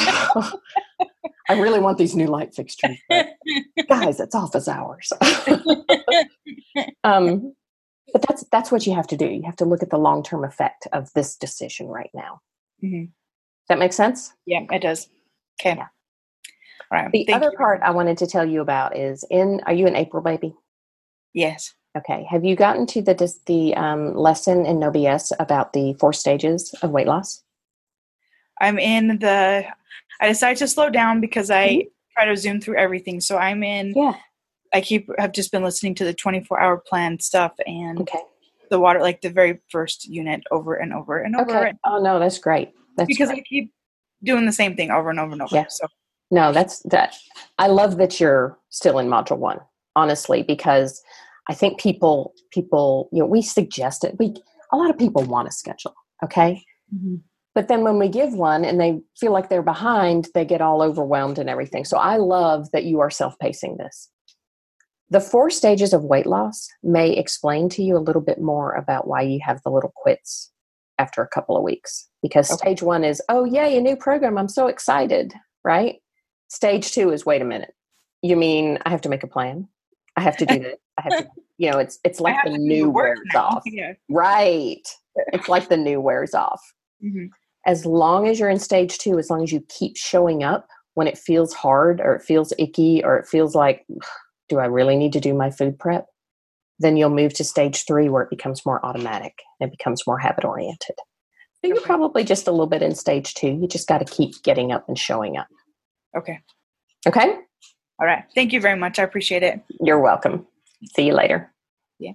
I really want these new light fixtures. Guys, it's office hours. But that's what you have to do. You have to look at the long-term effect of this decision right now. Mm-hmm. Does that make sense? Yeah, it does. Okay. Yeah. All right. The other part I wanted to tell you about is are you an April baby? Yes. Okay. Have you gotten to the lesson in No BS about the 4 stages of weight loss? I'm in I decided to slow down because I try to zoom through everything. So I'm in, I've just been listening to the 24-hour plan stuff and the water, like the very first unit over and over and over. Okay. Oh no, that's great. Because I keep doing the same thing over and over and over. Yeah. So. No, that. I love that you're still in module 1, honestly, because I think people, we suggest it. A lot of people want a schedule. Okay. Mm-hmm. But then when we give one and they feel like they're behind, they get all overwhelmed and everything. So I love that you are self-pacing this. The 4 stages of weight loss may explain to you a little bit more about why you have the little quits after a couple of weeks. Because stage 1 is, oh, yay, a new program. I'm so excited, right? Stage 2 is, wait a minute. You mean I have to make a plan? I have to do this. I have to, it's like the new wears off. Yeah. Right. It's like the new wears off. Mm-hmm. As long as you're in stage 2, as long as you keep showing up when it feels hard or it feels icky or it feels like, do I really need to do my food prep? Then you'll move to stage 3 where it becomes more automatic. It becomes more habit oriented. So you're probably just a little bit in stage 2. You just got to keep getting up and showing up. Okay. Okay. All right. Thank you very much. I appreciate it. You're welcome. See you later. Yeah.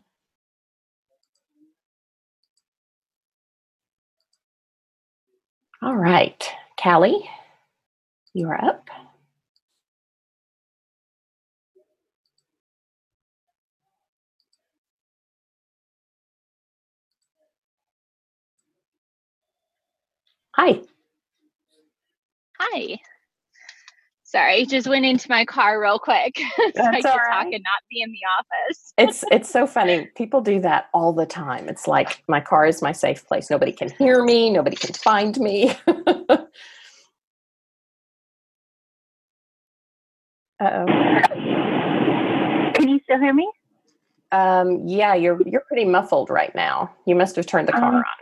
All right. Callie, you are up. Hi. Hi. Sorry, just went into my car real quick so I could talk and not be in the office. It's so funny. People do that all the time. It's like, my car is my safe place. Nobody can hear me. Nobody can find me. Uh-oh. Can you still hear me? Yeah, you're pretty muffled right now. You must have turned the car on.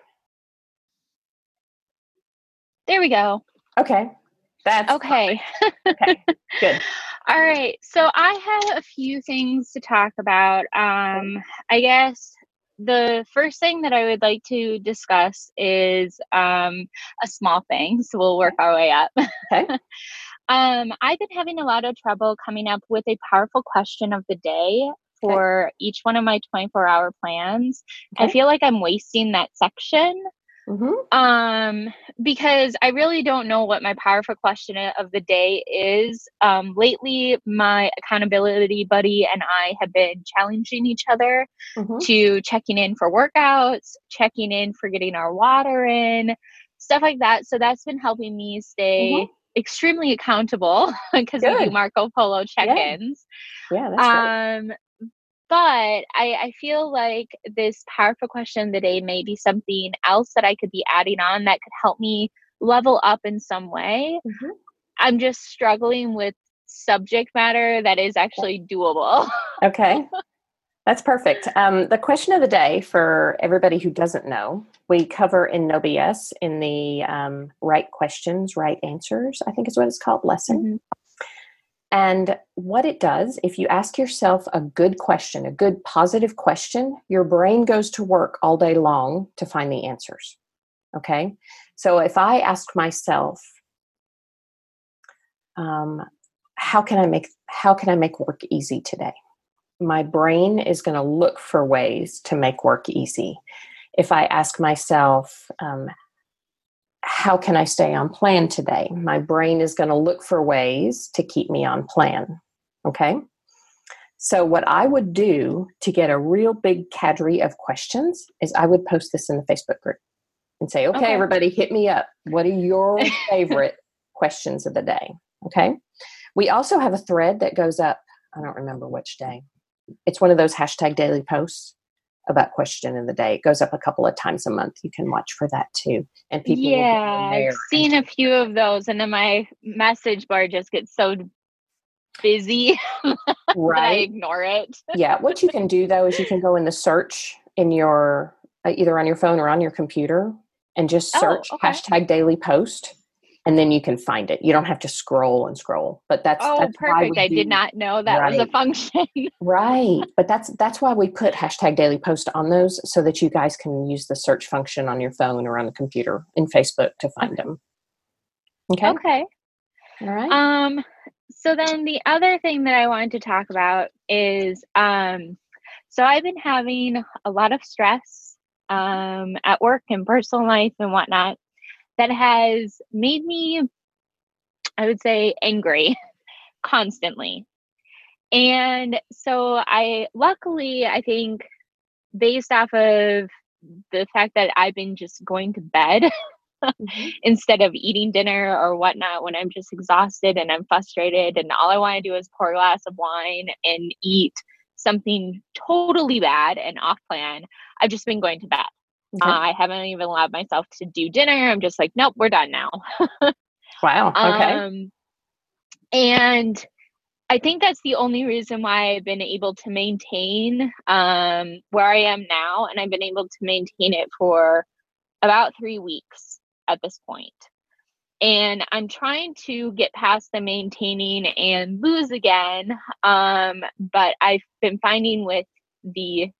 There we go. Okay. That's okay. Okay, good. All right. So I have a few things to talk about. I guess the first thing that I would like to discuss is a small thing. So we'll work our way up. Okay. I've been having a lot of trouble coming up with a powerful question of the day for each one of my 24-hour plans. Okay. I feel like I'm wasting that section. Mm-hmm. Because I really don't know what my powerful question of the day is. Lately, my accountability buddy and I have been challenging each other to checking in for workouts, checking in for getting our water in, stuff like that. So that's been helping me stay extremely accountable because we do Marco Polo check-ins. Yeah, that's great. But I feel like this powerful question of the day may be something else that I could be adding on that could help me level up in some way. Mm-hmm. I'm just struggling with subject matter that is actually doable. Okay. That's perfect. The question of the day, for everybody who doesn't know, we cover in No BS in the Right Questions, Right Answers, I think is what it's called, lesson. Mm-hmm. And what it does, if you ask yourself a good question, a good positive question, your brain goes to work all day long to find the answers. Okay? So if I ask myself, how can I make work easy today? My brain is going to look for ways to make work easy. If I ask myself, how can I stay on plan today? My brain is going to look for ways to keep me on plan. Okay. So what I would do to get a real big cadre of questions is I would post this in the Facebook group and say, okay, everybody hit me up. What are your favorite questions of the day? Okay. We also have a thread that goes up. I don't remember which day. It's one of those #daily posts about question of the day. It goes up a couple of times a month. You can watch for that too. And people will get there. I've seen a few of those, and then my message board just gets so busy that I ignore it. Yeah. What you can do though is you can go in the search in your, either on your phone or on your computer, and just search hashtag daily post. And then you can find it. You don't have to scroll and scroll, but that's perfect. I did not know that was a function. Right. But that's why we put hashtag daily post on those, so that you guys can use the search function on your phone or on the computer in Facebook to find them. Okay. Okay. All right. So then the other thing that I wanted to talk about is, so I've been having a lot of stress, at work and personal life and whatnot, that has made me, I would say, angry constantly. And so luckily, I think, based off of the fact that I've been just going to bed instead of eating dinner or whatnot when I'm just exhausted and I'm frustrated and all I want to do is pour a glass of wine and eat something totally bad and off plan, I've just been going to bed. Okay. I haven't even allowed myself to do dinner. I'm just like, nope, we're done now. Wow. Okay. And I think that's the only reason why I've been able to maintain where I am now. And I've been able to maintain it for about 3 weeks at this point. And I'm trying to get past the maintaining and lose again. But I've been finding with the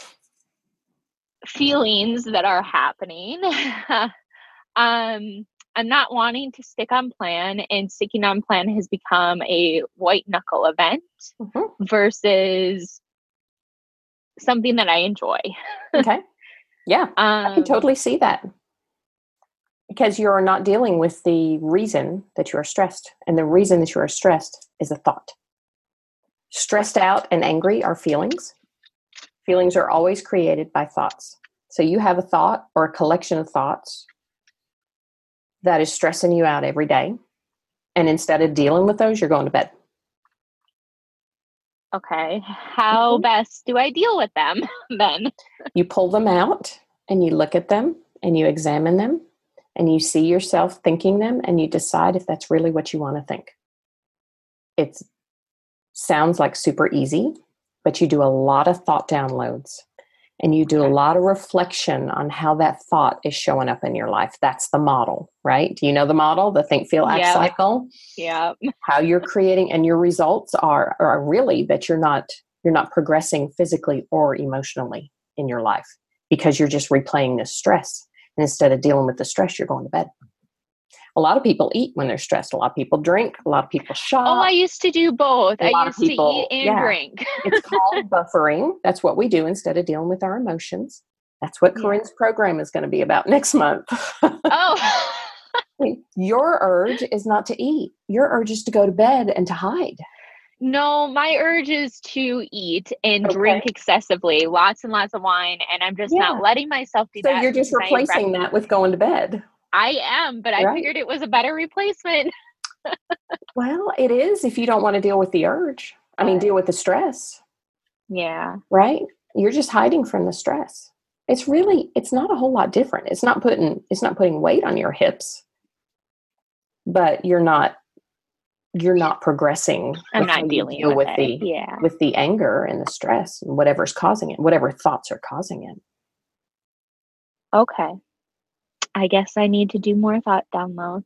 feelings that are happening, I'm not wanting to stick on plan, and sticking on plan has become a white knuckle event versus something that I enjoy. Okay. Yeah. I can totally see that, because you're not dealing with the reason that you are stressed. And the reason that you are stressed is a thought. Stressed out and angry are feelings. Feelings are always created by thoughts. So you have a thought or a collection of thoughts that is stressing you out every day. And instead of dealing with those, you're going to bed. Okay. How best do I deal with them then? You pull them out and you look at them and you examine them and you see yourself thinking them and you decide if that's really what you want to think. It sounds like super easy, but you do a lot of thought downloads and you do a lot of reflection on how that thought is showing up in your life. That's the model, right? Do you know the model, the think, feel, act cycle? Yeah. How you're creating, and your results are really that you're not progressing physically or emotionally in your life, because you're just replaying this stress. And instead of dealing with the stress, you're going to bed. A lot of people eat when they're stressed. A lot of people drink. A lot of people shop. Oh, I used to do both. I used to eat and drink. It's called buffering. That's what we do instead of dealing with our emotions. That's what Corinne's program is going to be about next month. Oh. Your urge is not to eat. Your urge is to go to bed and to hide. No, my urge is to eat and drink excessively, lots and lots of wine, and I'm just not letting myself do that. So you're just replacing that with going to bed. I am, but I figured it was a better replacement. Well, it is if you don't want to deal with the urge. I mean, deal with the stress. Yeah. Right? You're just hiding from the stress. It's not a whole lot different. It's not putting weight on your hips, but you're not progressing. I'm not dealing with with the anger and the stress and whatever's causing it, whatever thoughts are causing it. Okay. I guess I need to do more thought downloads.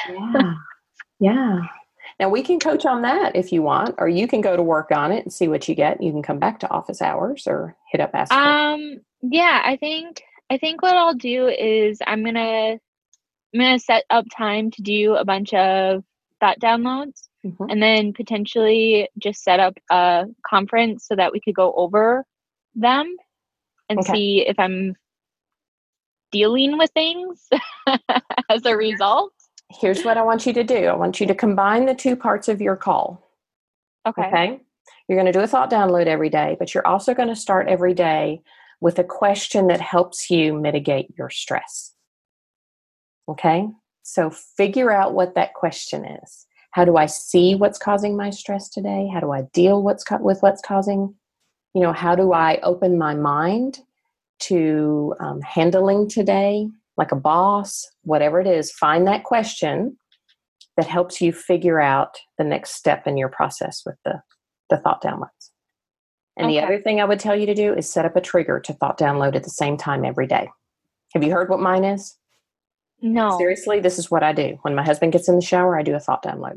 Yeah. Now we can coach on that if you want, or you can go to work on it and see what you get. You can come back to office hours or hit up Ask. Yeah, I think what I'll do is I'm gonna set up time to do a bunch of thought downloads, and then potentially just set up a conference so that we could go over them and see if I'm dealing with things as a result. Here's what I want you to do. I want you to combine the two parts of your call. Okay. You're going to do a thought download every day, but you're also going to start every day with a question that helps you mitigate your stress. Okay. So figure out what that question is. How do I see what's causing my stress today? How do I deal with what's causing? How do I open my mind to handling today, like a boss, whatever it is? Find that question that helps you figure out the next step in your process with the thought downloads. And the other thing I would tell you to do is set up a trigger to thought download at the same time every day. Have you heard what mine is? No. Seriously, this is what I do. When my husband gets in the shower, I do a thought download.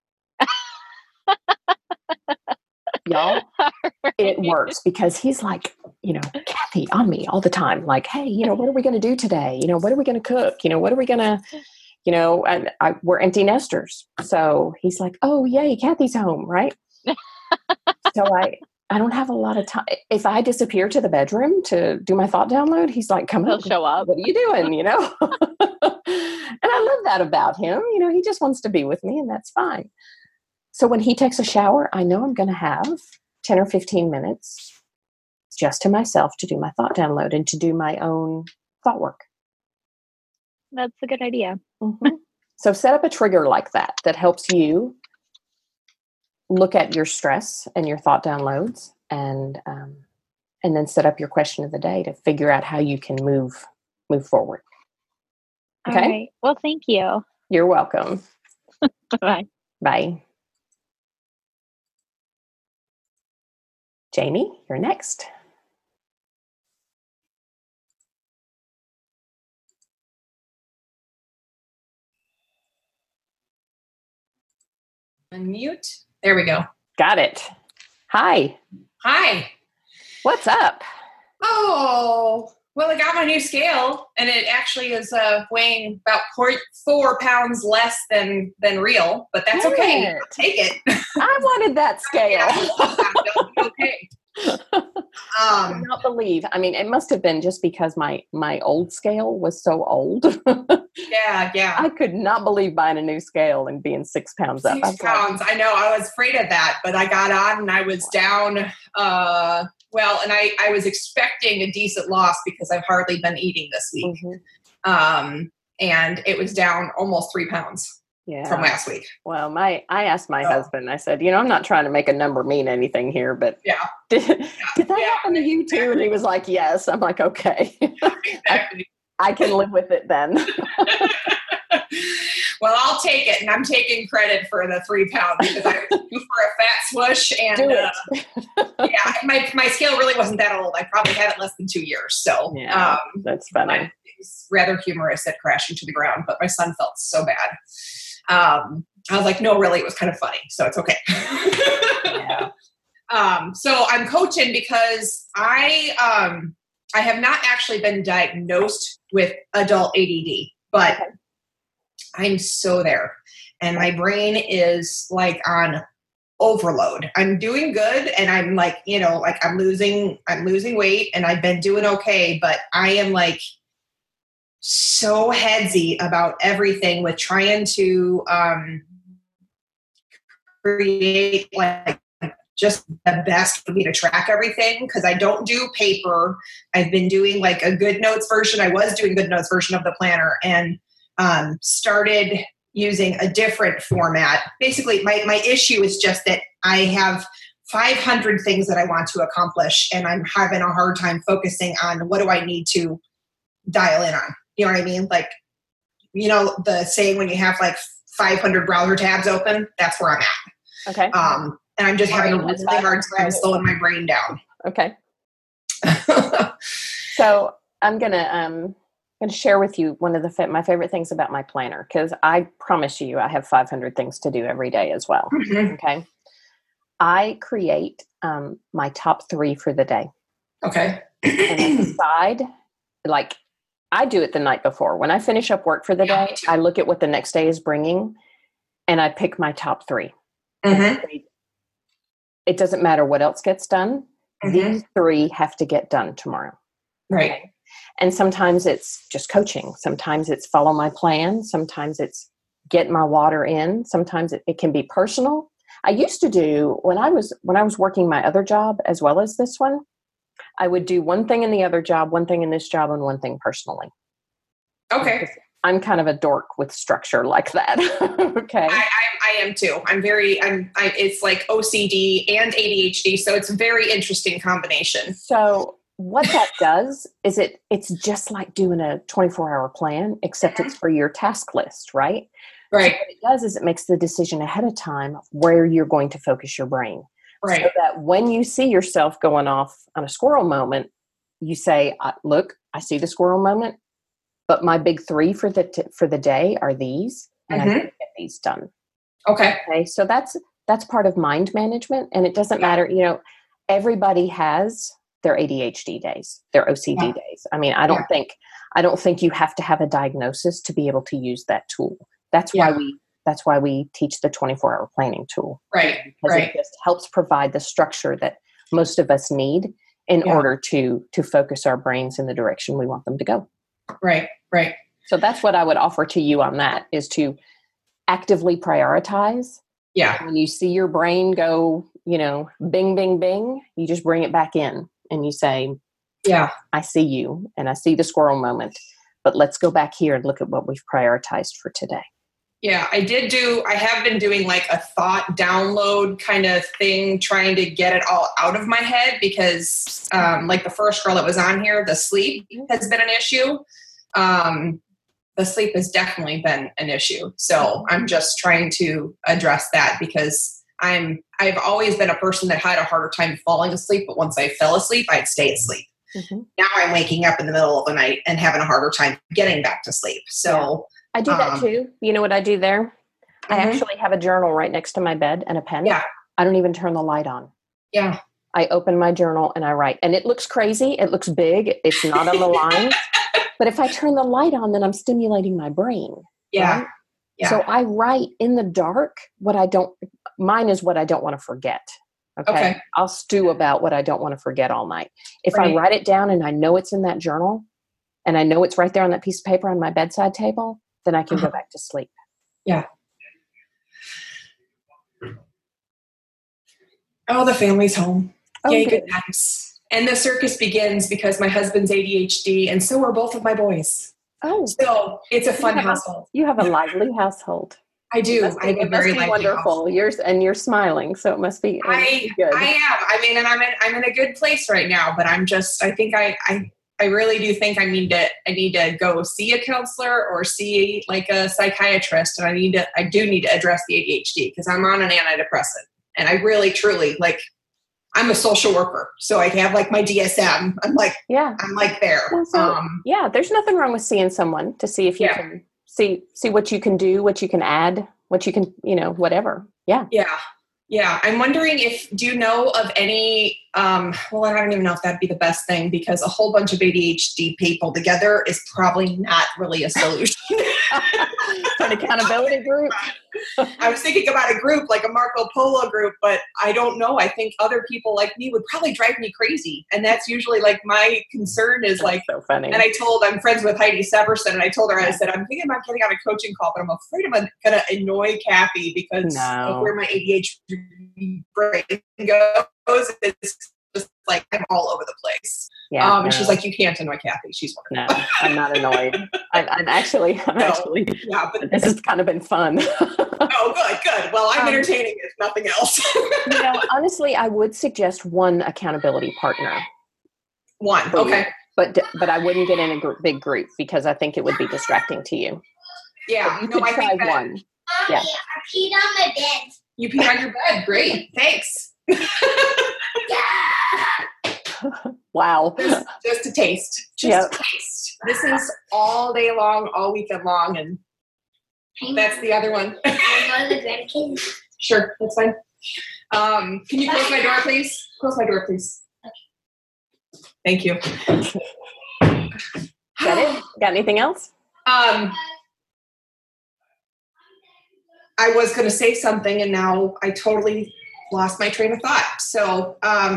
Y'all, it works because he's like, Kathy on me all the time. Like, hey, what are we going to do today? What are we going to cook? What are we going to, and we're empty nesters. So he's like, oh, yay, Kathy's home, right? So I don't have a lot of time. If I disappear to the bedroom to do my thought download, he's like, come on, He'll show up. What are you doing? And I love that about him. He just wants to be with me, and that's fine. So when he takes a shower, I know I'm going to have 10 or 15 minutes just to myself to do my thought download and to do my own thought work. That's a good idea. Mm-hmm. So set up a trigger like that helps you look at your stress and your thought downloads, and then set up your question of the day to figure out how you can move forward. Okay. All right. Well, thank you. You're welcome. Bye. Bye. Jamie, you're next. Unmute. There we go. Got it. Hi. Hi. What's up? Oh, well, I got my new scale, and it actually is weighing about 4 pounds less than real, but that's okay. I'll take it. I wanted that scale. Okay. I cannot believe. I mean, it must have been just because my old scale was so old. Yeah. I could not believe buying a new scale and being 6 pounds up. 6 pounds. I know. I was afraid of that, but I got on and I was down. And I was expecting a decent loss because I've hardly been eating this week. Mm-hmm. And it was down almost 3 pounds from last week. Well, I asked my husband, I said, I'm not trying to make a number mean anything here, but did that happen to you too? And he was like, yes. I'm like, okay. Exactly. I can live with it then. Well, I'll take it, and I'm taking credit for the 3 pounds because I was due for a fat swoosh, and my scale really wasn't that old. I probably had it less than 2 years, so that's funny. It's rather humorous at crashing to the ground, but my son felt so bad. I was like, no, really, it was kind of funny, so it's okay. So I'm coaching because I have not actually been diagnosed with adult ADD, but I'm so there. And my brain is like on overload. I'm doing good. And I'm like, I'm losing weight and I've been doing okay, but I am like so headsy about everything with trying to create like just the best for me to track everything, because I don't do paper. I've been doing like a GoodNotes version. I was doing GoodNotes version of the planner and started using a different format. Basically, my issue is just that I have 500 things that I want to accomplish, and I'm having a hard time focusing on what do I need to dial in on. You know what I mean? Like, the saying when you have like 500 browser tabs open, that's where I'm at. Okay. And I'm just having a really hard time slowing my brain down. Okay. So I'm gonna share with you one of my favorite things about my planner, because I promise you I have 500 things to do every day as well. Mm-hmm. Okay. I create my top 3 for the day. Okay. And I decide, like, I do it the night before. When I finish up work for the day, I look at what the next day is bringing, and I pick my top 3. Mm-hmm. It doesn't matter what else gets done. Mm-hmm. These 3 have to get done tomorrow. Right. Okay? And sometimes it's just coaching. Sometimes it's follow my plan. Sometimes it's get my water in. Sometimes it can be personal. I used to do, when I was working my other job as well as this one, I would do one thing in the other job, one thing in this job, and one thing personally. Okay. I'm kind of a dork with structure like that. Okay. I am too. It's like OCD and ADHD. So it's a very interesting combination. So what that does is it's just like doing a 24-hour plan, except it's for your task list, right? Right. So what it does is it makes the decision ahead of time of where you're going to focus your brain. Right. So that when you see yourself going off on a squirrel moment, you say, look, I see the squirrel moment, but my big 3 for the day are these, and I'm going to get these done. Okay. So that's part of mind management. And it doesn't matter, everybody has their ADHD days, their OCD days. I mean, I don't think you have to have a diagnosis to be able to use that tool. That's why we teach the 24-hour planning tool. Right. Because it just helps provide the structure that most of us need in order to focus our brains in the direction we want them to go. Right. Right. So that's what I would offer to you on that, is to actively prioritize. Yeah. When you see your brain go, bing, bing, bing, you just bring it back in and you say, I see you and I see the squirrel moment, but let's go back here and look at what we've prioritized for today. Yeah, I have been doing like a thought download kind of thing, trying to get it all out of my head because like the first girl that was on here, the sleep has been an issue. The sleep has definitely been an issue. So I'm just trying to address that because I've always been a person that had a harder time falling asleep, but once I fell asleep, I'd stay asleep. Mm-hmm. Now I'm waking up in the middle of the night and having a harder time getting back to sleep. So I do that too. You know what I do there? I actually have a journal right next to my bed and a pen. Yeah. I don't even turn the light on. Yeah. I open my journal and I write. And it looks crazy. It looks big. It's not on the line. But if I turn the light on, then I'm stimulating my brain. Yeah. Right? Yeah. So I write in the dark mine is what I don't want to forget. Okay. I'll stew about what I don't want to forget all night. If I write it down and I know it's in that journal and I know it's right there on that piece of paper on my bedside table, then I can go back to sleep. Yeah. Oh, the family's home. Yay, good times. And the circus begins because my husband's ADHD and so are both of my boys. Oh. So it's a fun household. You have a lively household. I do. I have a very lively wonderful. You're smiling, so it must be good. I am. I mean, and I'm in a good place right now, but I really do think I need to go see a counselor or see like a psychiatrist, and I do need to address the ADHD because I'm on an antidepressant, and I really truly like. I'm a social worker, so I have like my DSM. I'm like there. So, there's nothing wrong with seeing someone to see if you can see what you can do, what you can add, what you can, whatever. Yeah. Yeah. Yeah. I'm wondering do you know of any, I don't even know if that'd be the best thing because a whole bunch of ADHD people together is probably not really a solution. An accountability group. I was thinking about a group like a Marco Polo group, but I don't know. I think other people like me would probably drive me crazy. And that's usually like my concern is like, so funny. And I'm friends with Heidi Severson and I told her, I said, I'm thinking about getting on a coaching call, but I'm afraid I'm going to annoy Kathy because of where my ADHD brain goes. It's just like I'm all over the place. Yeah, and she's like, you can't annoy Kathy. She's wonderful. No, I'm not annoyed. I'm actually. Yeah, but this has kind of been fun. Oh, good. Well, I'm entertaining if nothing else. Honestly, I would suggest one accountability partner. One, okay. But I wouldn't get in a big group because I think it would be distracting to you. Yeah, you could try one. Yeah. I peed on my bed. You peed on your bed. Great. Thanks. Wow. Just a taste. A taste. This is all day long, all weekend long, and that's the other one. Sure, that's fine. Can you close my door, please? Close my door, please. Okay. Thank you. Got it? Got anything else? I was going to say something, and now I totally lost my train of thought. So,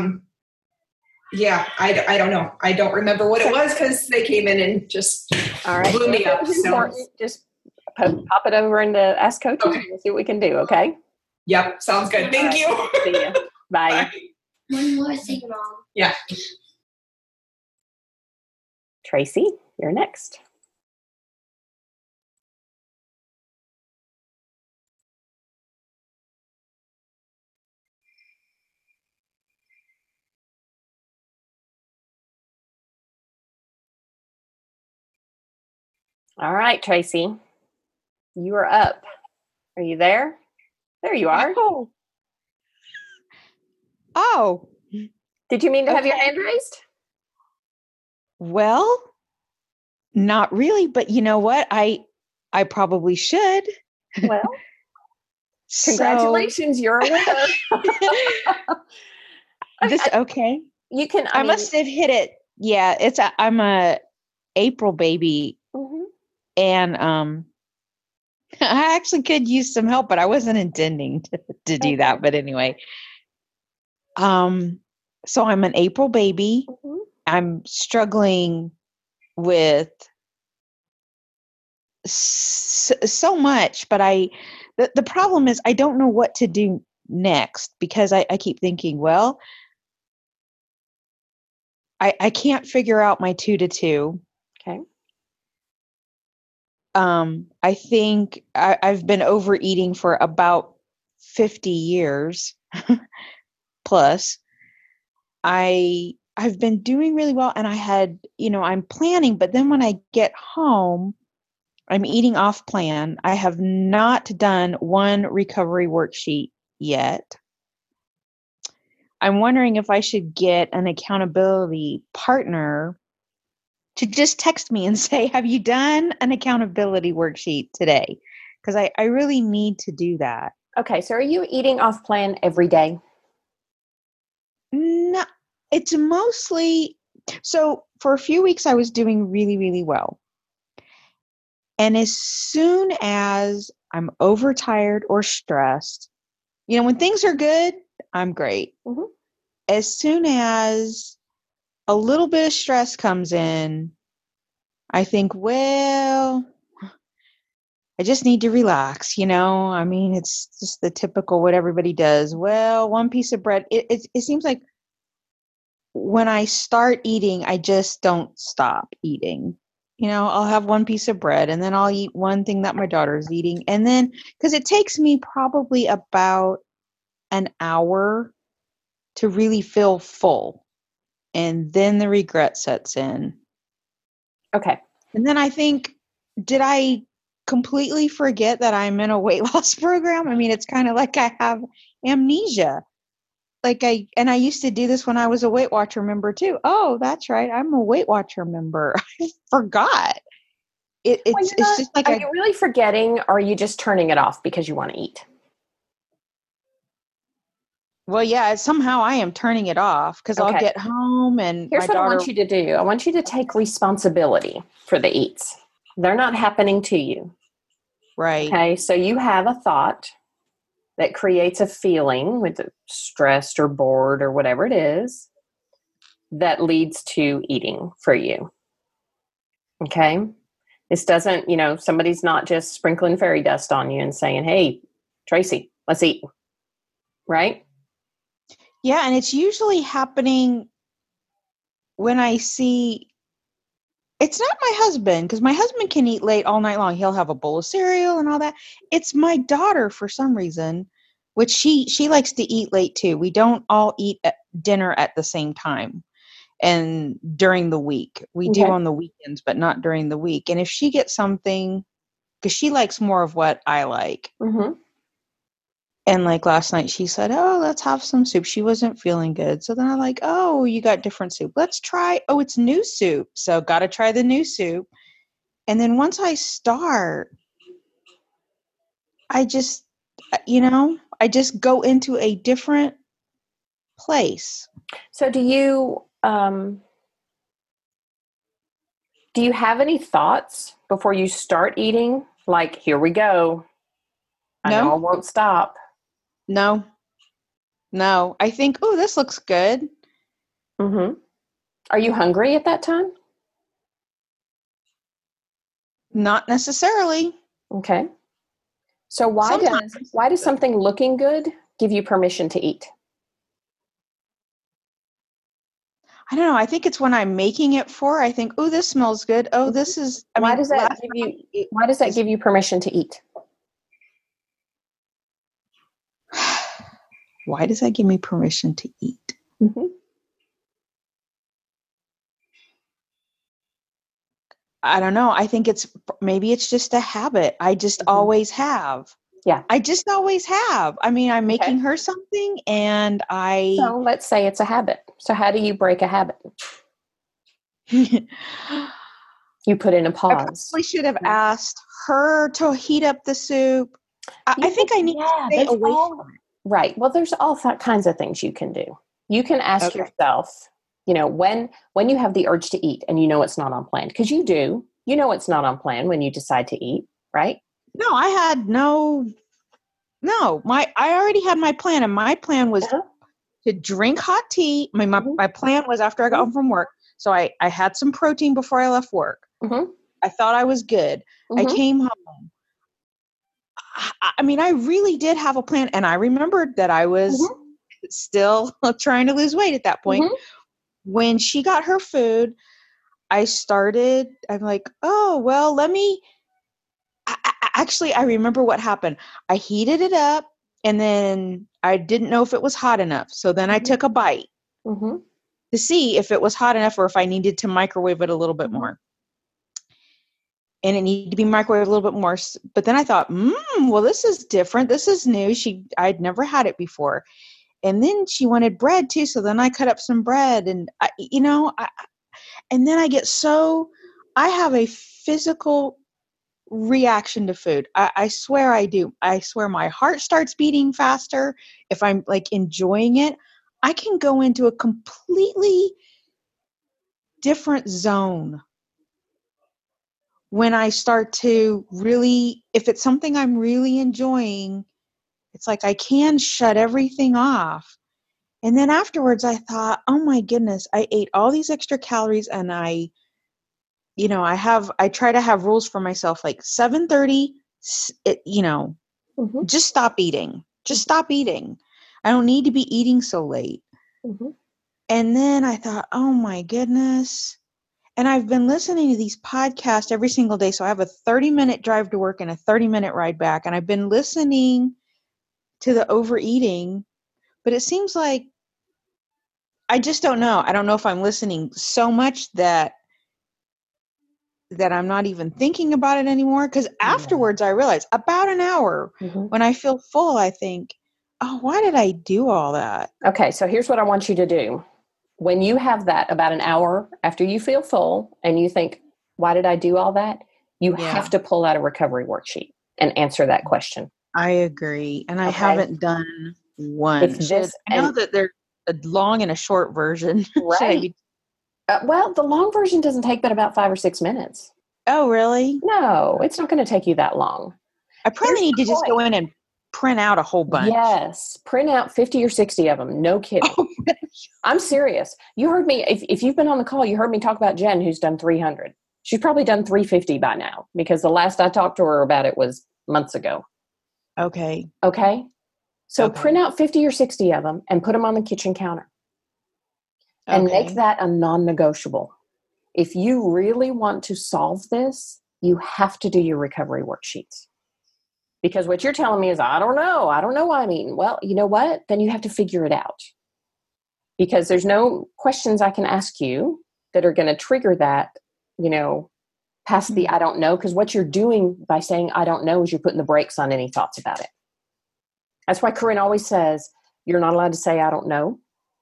I don't know. I don't remember what it was because they came in and just blew me up. So. Just pop it over into Ask Coaching. Okay. We'll see what we can do, okay? Yep, sounds good. Thank you. See you. Bye. One more thing, Mom. Yeah. Tracy, you're next. All right, Tracy, you are up. Are you there? There you are. Oh. Oh. Did you mean to have your hand raised? Well, not really, but you know what? I probably should. Well, congratulations, you're a winner. Okay. You can. I must have hit it. Yeah, I'm a April baby, and I actually could use some help, but I wasn't intending to do that. But anyway, so I'm an April baby. I'm struggling with so much, but the problem is I don't know what to do next, because I keep thinking, well, I can't figure out my 2 to 2. Okay. I think I've been overeating for about 50 years plus. I've been doing really well, and I'm planning, but then when I get home, I'm eating off plan. I have not done one recovery worksheet yet. I'm wondering if I should get an accountability partner to just text me and say, have you done an accountability worksheet today? Because I really need to do that. Okay, so are you eating off plan every day? No, it's mostly, so for a few weeks I was doing really, really well. And as soon as I'm overtired or stressed, when things are good, I'm great. As soon as a little bit of stress comes in, I think, well, I just need to relax, it's just the typical what everybody does. Well, one piece of bread, it seems like when I start eating, I just don't stop eating. I'll have one piece of bread, and then I'll eat one thing that my daughter's eating. And then, because it takes me probably about an hour to really feel full. And then the regret sets in. Okay. And then I think, did I completely forget that I'm in a weight loss program? I mean, it's kind of like I have amnesia. I used to do this when I was a Weight Watcher member too. Oh, that's right. I'm a Weight Watcher member. I forgot. It's just like, are you really forgetting, or are you just turning it off because you want to eat? Well, yeah, somehow I am turning it off, because I'll get home and here's what I want you to do. I want you to take responsibility for the eats. They're not happening to you. Right. Okay. So you have a thought that creates a feeling, with stressed or bored or whatever it is, that leads to eating for you. Okay. This doesn't, somebody's not just sprinkling fairy dust on you and saying, hey, Tracy, let's eat. Right? Yeah. And it's usually happening when I see, it's not my husband, because my husband can eat late all night long. He'll have a bowl of cereal and all that. It's my daughter, for some reason, which she likes to eat late too. We don't all eat at dinner at the same time. And during the week, we do on the weekends, but not during the week. And if she gets something, because she likes more of what I like. And like last night, she said, oh, let's have some soup. She wasn't feeling good. So then I'm like, oh, you got different soup. Let's try. Oh, it's new soup. So got to try the new soup. And then once I start, I just, I just go into a different place. So do you have any thoughts before you start eating? Like, here we go. I know I won't stop. No. I think, oh, this looks good. Are you hungry at that time? Not necessarily. Okay. So why does something looking good give you permission to eat? I don't know. I think it's when I'm making it I think, oh, this smells good. Oh, this is. Why does that give you permission to eat? Why does that give me permission to eat? I don't know. I think maybe it's just a habit. I just always have. Yeah. I just always have. I mean, I'm making her something and So let's say it's a habit. So how do you break a habit? You put in a pause. I probably should have asked her to heat up the soup. I think I need to stay away from it. Right. Well, there's all kinds of things you can do. You can ask yourself, you know, when you have the urge to eat and you know it's not on plan, because you do, you know it's not on plan when you decide to eat, right? No, I had I already had my plan, and my plan was to drink hot tea. My plan was after I got home from work. So I had some protein before I left work. I thought I was good. I came home. I mean, I really did have a plan, and I remembered that I was still trying to lose weight at that point. When she got her food, I'm like, oh, well, let me, I remember what happened. I heated it up, and then I didn't know if it was hot enough. So then I took a bite to see if it was hot enough or if I needed to microwave it a little bit more. And it needed to be microwaved a little bit more. But then I thought, well, this is different. This is new. I'd never had it before. And then she wanted bread too. So then I cut up some bread, and and then I have a physical reaction to food. I swear I do. I swear my heart starts beating faster. If I'm like enjoying it, I can go into a completely different zone when I start to really, if it's something I'm really enjoying, it's like I can shut everything off. And then afterwards I thought, oh my goodness, I ate all these extra calories, and I try to have rules for myself, like 7:30, just stop eating. Just stop eating. I don't need to be eating so late. And then I thought, oh my goodness. And I've been listening to these podcasts every single day. So I have a 30-minute drive to work and a 30-minute ride back. And I've been listening to the overeating, but it seems like I just don't know. I don't know if I'm listening so much that I'm not even thinking about it anymore. Because afterwards I realize, about an hour, when I feel full, I think, oh, why did I do all that? Okay, so here's what I want you to do. When you have that about an hour after you feel full and you think, why did I do all that? You have to pull out a recovery worksheet and answer that question. I agree. And I haven't done one. I know that there's a long and a short version. Right. Well, the long version doesn't take but about 5 or 6 minutes. Oh, really? No, it's not going to take you that long. I probably need to just go in and print out a whole bunch. Yes. Print out 50 or 60 of them. No kidding. Oh, I'm serious. You heard me. If you've been on the call, you heard me talk about Jen, who's done 300. She's probably done 350 by now, because the last I talked to her about it was months ago. Okay. So print out 50 or 60 of them and put them on the kitchen counter. And make that a non-negotiable. If you really want to solve this, you have to do your recovery worksheets. Because what you're telling me is, I don't know why I'm eating. Well, you know what? Then you have to figure it out. Because there's no questions I can ask you that are going to trigger that, past the I don't know. Because what you're doing by saying I don't know is you're putting the brakes on any thoughts about it. That's why Corinne always says, you're not allowed to say I don't know.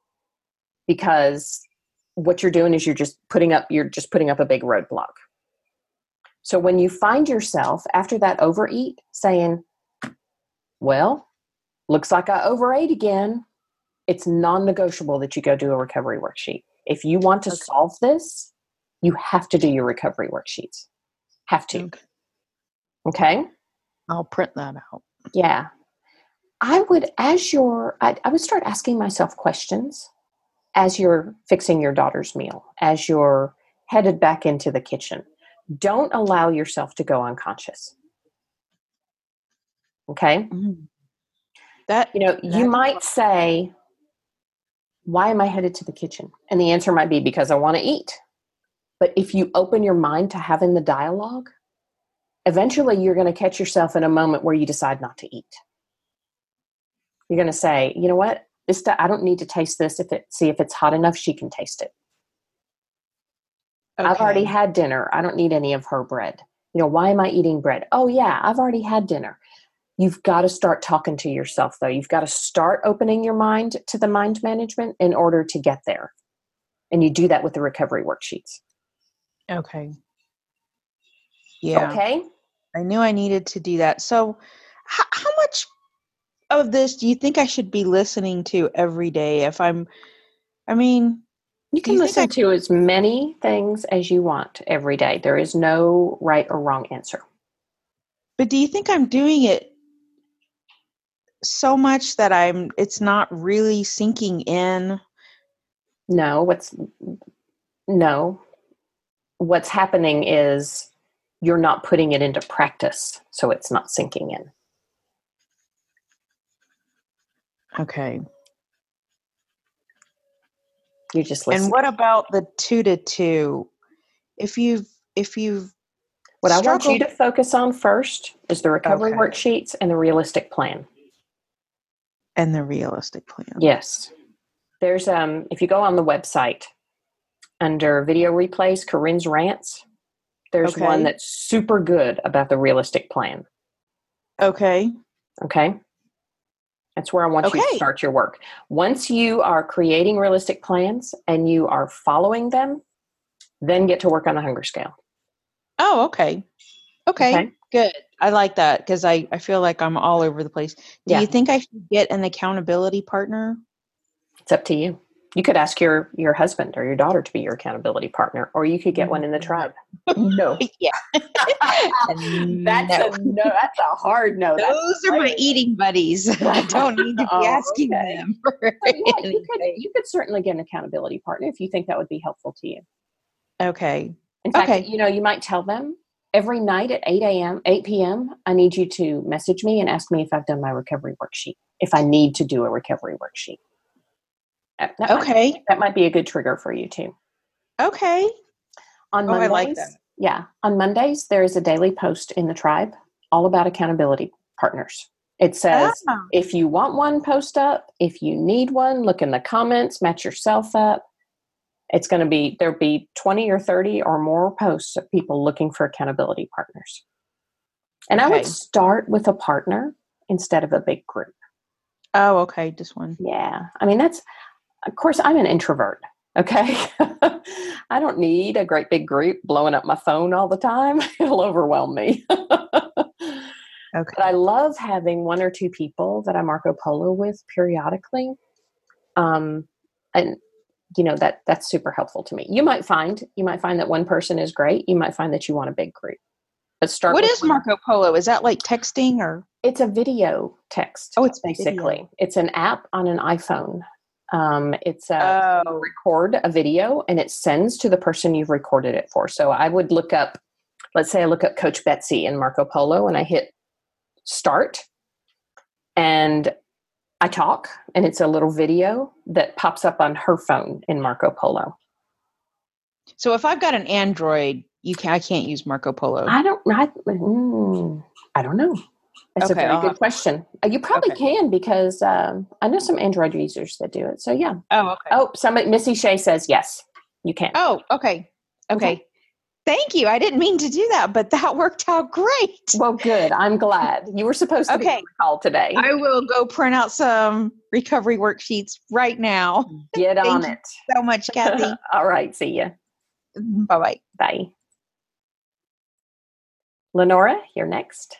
Because what you're doing is you're just putting up a big roadblock. So when you find yourself after that overeat saying, well, looks like I overate again, it's non-negotiable that you go do a recovery worksheet. If you want to solve this, you have to do your recovery worksheets. Have to. Okay? I'll print that out. Yeah. I would start asking myself questions as you're fixing your daughter's meal, as you're headed back into the kitchen. Don't allow yourself to go unconscious. Okay? You might say, why am I headed to the kitchen? And the answer might be because I want to eat. But if you open your mind to having the dialogue, eventually you're going to catch yourself in a moment where you decide not to eat. You're going to say, you know what? I don't need to taste this. See if it's hot enough, she can taste it. Okay. I've already had dinner. I don't need any of her bread. Why am I eating bread? Oh yeah, I've already had dinner. You've got to start talking to yourself, though. You've got to start opening your mind to the mind management in order to get there. And you do that with the recovery worksheets. Okay. Yeah. Okay. I knew I needed to do that. So how much of this do you think I should be listening to every day? You can listen to as many things as you want every day. There is no right or wrong answer. But do you think I'm doing it so much that it's not really sinking in? No. What's happening is you're not putting it into practice, so it's not sinking in. Okay. You just listen. And what about the 2 to 2? If you've what I want you to focus on first is the recovery worksheets and the realistic plan. And the realistic plan. Yes. There's if you go on the website under video replays, Corinne's rants, there's one that's super good about the realistic plan. Okay. Okay. That's where I want you to start your work. Once you are creating realistic plans and you are following them, then get to work on the hunger scale. Oh, okay. Okay. Good. I like that because I feel like I'm all over the place. Do you think I should get an accountability partner? It's up to you. You could ask your husband or your daughter to be your accountability partner, or you could get one in the tribe. No. Yeah. That's a hard no. Those are my eating buddies. I don't need to be asking them. You could certainly get an accountability partner if you think that would be helpful to you. Okay. In fact, you might tell them every night at 8 p.m., I need you to message me and ask me if I've done my recovery worksheet, if I need to do a recovery worksheet. That might be a good trigger for you too. Okay. On Mondays, I like that. Yeah. On Mondays, there is a daily post in the tribe all about accountability partners. It says, if you want one, post up. If you need one, look in the comments, match yourself up. It's going to be, there'll be 20 or 30 or more posts of people looking for accountability partners. And I would start with a partner instead of a big group. Oh, okay. Just one. Yeah. Of course, I'm an introvert. Okay. I don't need a great big group blowing up my phone all the time. It'll overwhelm me. But I love having 1 or 2 people that I Marco Polo with periodically. And that's super helpful to me. You might find that one person is great. You might find that you want a big group. But start. What is Marco Polo? Is that like texting or? It's a video text. Oh, it's basically video. It's an app on an iPhone. You record a video and it sends to the person you've recorded it for. So I would look up, let's say I look up Coach Betsy in Marco Polo and I hit start and I talk and it's a little video that pops up on her phone in Marco Polo. So if I've got an Android, I can't use Marco Polo. I don't know. That's a very good question. You probably can because I know some Android users that do it. So yeah. Oh, okay. Oh, Missy Shea says yes, you can. Oh, okay. Thank you. I didn't mean to do that, but that worked out great. Well, good. I'm glad. You were supposed to be on the call today. I will go print out some recovery worksheets right now. Get on it. Thank you so much, Kathy. All right. See ya. Bye-bye. Bye. Lenora, you're next.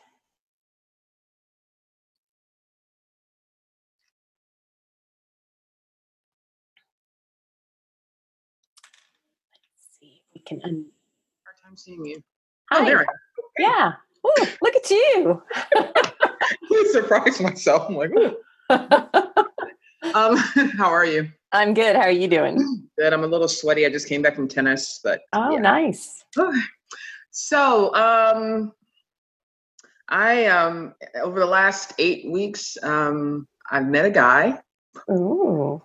We can hard time seeing you. Hi. Oh, there I am. Yeah. Ooh, look at you. I surprised myself. I'm like, ooh. How are you? I'm good. How are you doing? Good. I'm a little sweaty. I just came back from tennis, but nice. So, I over the last 8 weeks, I've met a guy. Ooh.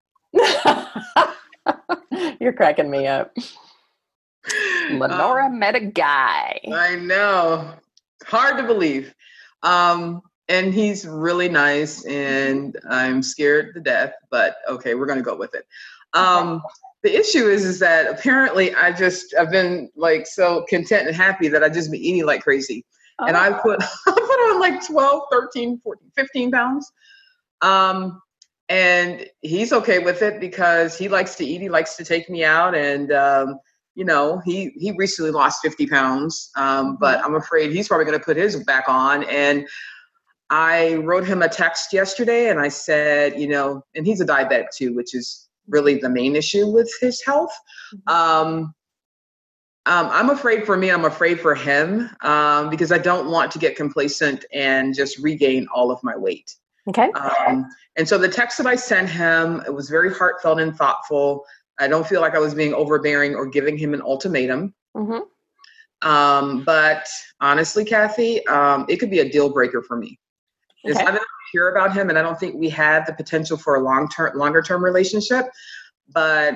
You're cracking me up. Lenora met a guy. I know. Hard to believe. And he's really nice and I'm scared to death, but okay, we're going to go with it. The issue is that apparently I've been like so content and happy that I've just been eating like crazy. And I put on like 12, 13, 14, 15 pounds. And he's okay with it because he likes to eat. He likes to take me out. And, he recently lost 50 pounds. But I'm afraid he's probably going to put his back on. And I wrote him a text yesterday and I said, and he's a diabetic too, which is really the main issue with his health. I'm afraid for me, I'm afraid for him, because I don't want to get complacent and just regain all of my weight. Okay. And so the text that I sent him, it was very heartfelt and thoughtful. I don't feel like I was being overbearing or giving him an ultimatum. But honestly, Kathy, it could be a deal breaker for me. Okay. I don't hear about him, and I don't think we had the potential for a longer term relationship. But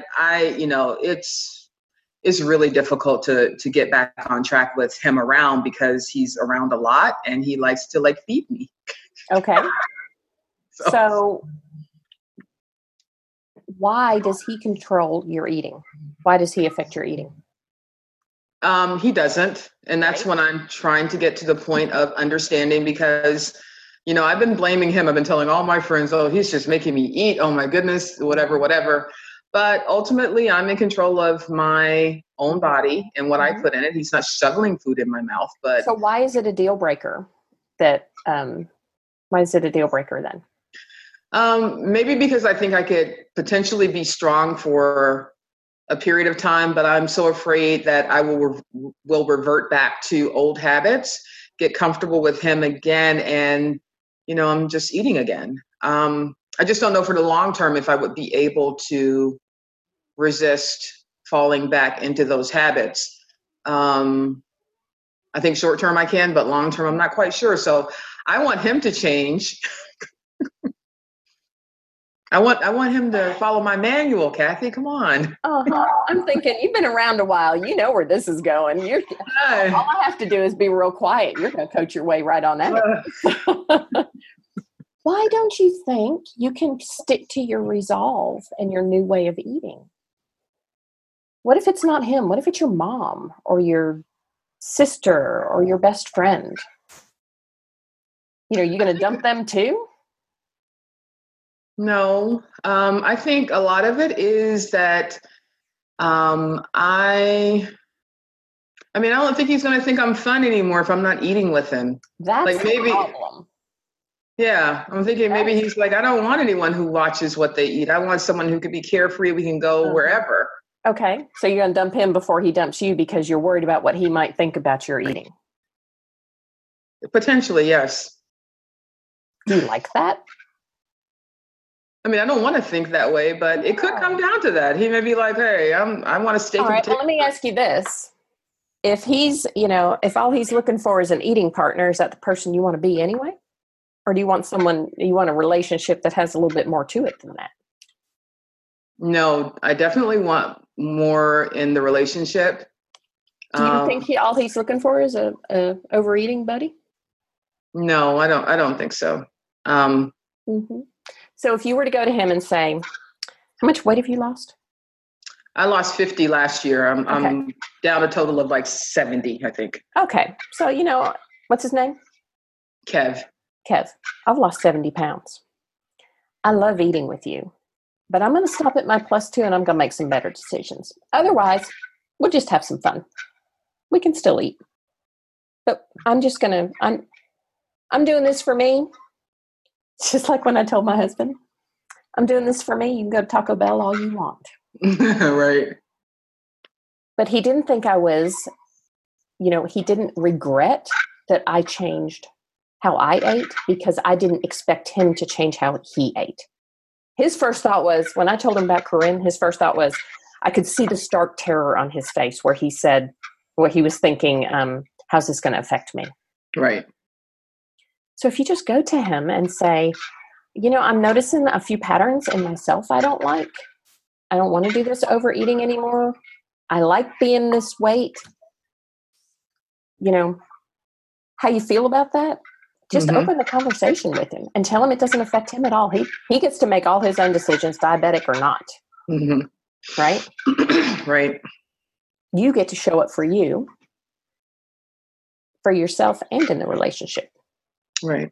it's really difficult to get back on track with him around because he's around a lot and he likes to like feed me. Okay. So why does he control your eating? Why does he affect your eating? He doesn't. And that's when I'm trying to get to the point of understanding because, I've been blaming him. I've been telling all my friends, oh, he's just making me eat. Oh my goodness, whatever. But ultimately I'm in control of my own body and what I put in it. He's not shoveling food in my mouth, but. So why is it a deal breaker why is it a deal breaker then? Maybe because I think I could potentially be strong for a period of time, but I'm so afraid that I will revert back to old habits, get comfortable with him again, and I'm just eating again. I just don't know for the long term if I would be able to resist falling back into those habits. I think short term I can, but long term I'm not quite sure. So I want him to change. I want him to follow my manual, Kathy. Come on. I'm thinking you've been around a while. You know where this is going. All I have to do is be real quiet. You're going to coach your way right on that. Why don't you think you can stick to your resolve and your new way of eating? What if it's not him? What if it's your mom or your sister or your best friend? You going to dump them too? No, I think a lot of it is that I don't think he's going to think I'm fun anymore if I'm not eating with him. That's like maybe, the problem. Yeah, I'm thinking maybe he's like, I don't want anyone who watches what they eat. I want someone who could be carefree. We can go wherever. Okay, so you're going to dump him before he dumps you because you're worried about what he might think about your eating. Potentially, yes. Do you like that? I don't want to think that way, but it could come down to that. He may be like, hey, I want to steak. All right, well, let me ask you this. If he's, if all he's looking for is an eating partner, is that the person you want to be anyway? Or do you want a relationship that has a little bit more to it than that? No, I definitely want more in the relationship. Do you think all he's looking for is a overeating buddy? No, I don't think so. So if you were to go to him and say, how much weight have you lost? I lost 50 last year. I'm down a total of like 70, I think. Okay. So, what's his name? Kev. I've lost 70 pounds. I love eating with you, but I'm going to stop at my +2 and I'm going to make some better decisions. Otherwise, we'll just have some fun. We can still eat, but I'm doing this for me. It's just like when I told my husband, I'm doing this for me. You can go to Taco Bell all you want. Right. But he didn't think I was, he didn't regret that I changed how I ate because I didn't expect him to change how he ate. His first thought was, when I told him about Corinne, his first thought was, I could see the stark terror on his face where he said, what he was thinking, how's this going to affect me? Right. So if you just go to him and say, I'm noticing a few patterns in myself I don't like. I don't want to do this overeating anymore. I like being this weight. How you feel about that? Just open the conversation with him and tell him it doesn't affect him at all. He gets to make all his own decisions, diabetic or not. Right? Right. You get to show up for you, for yourself, and in the relationship. Right.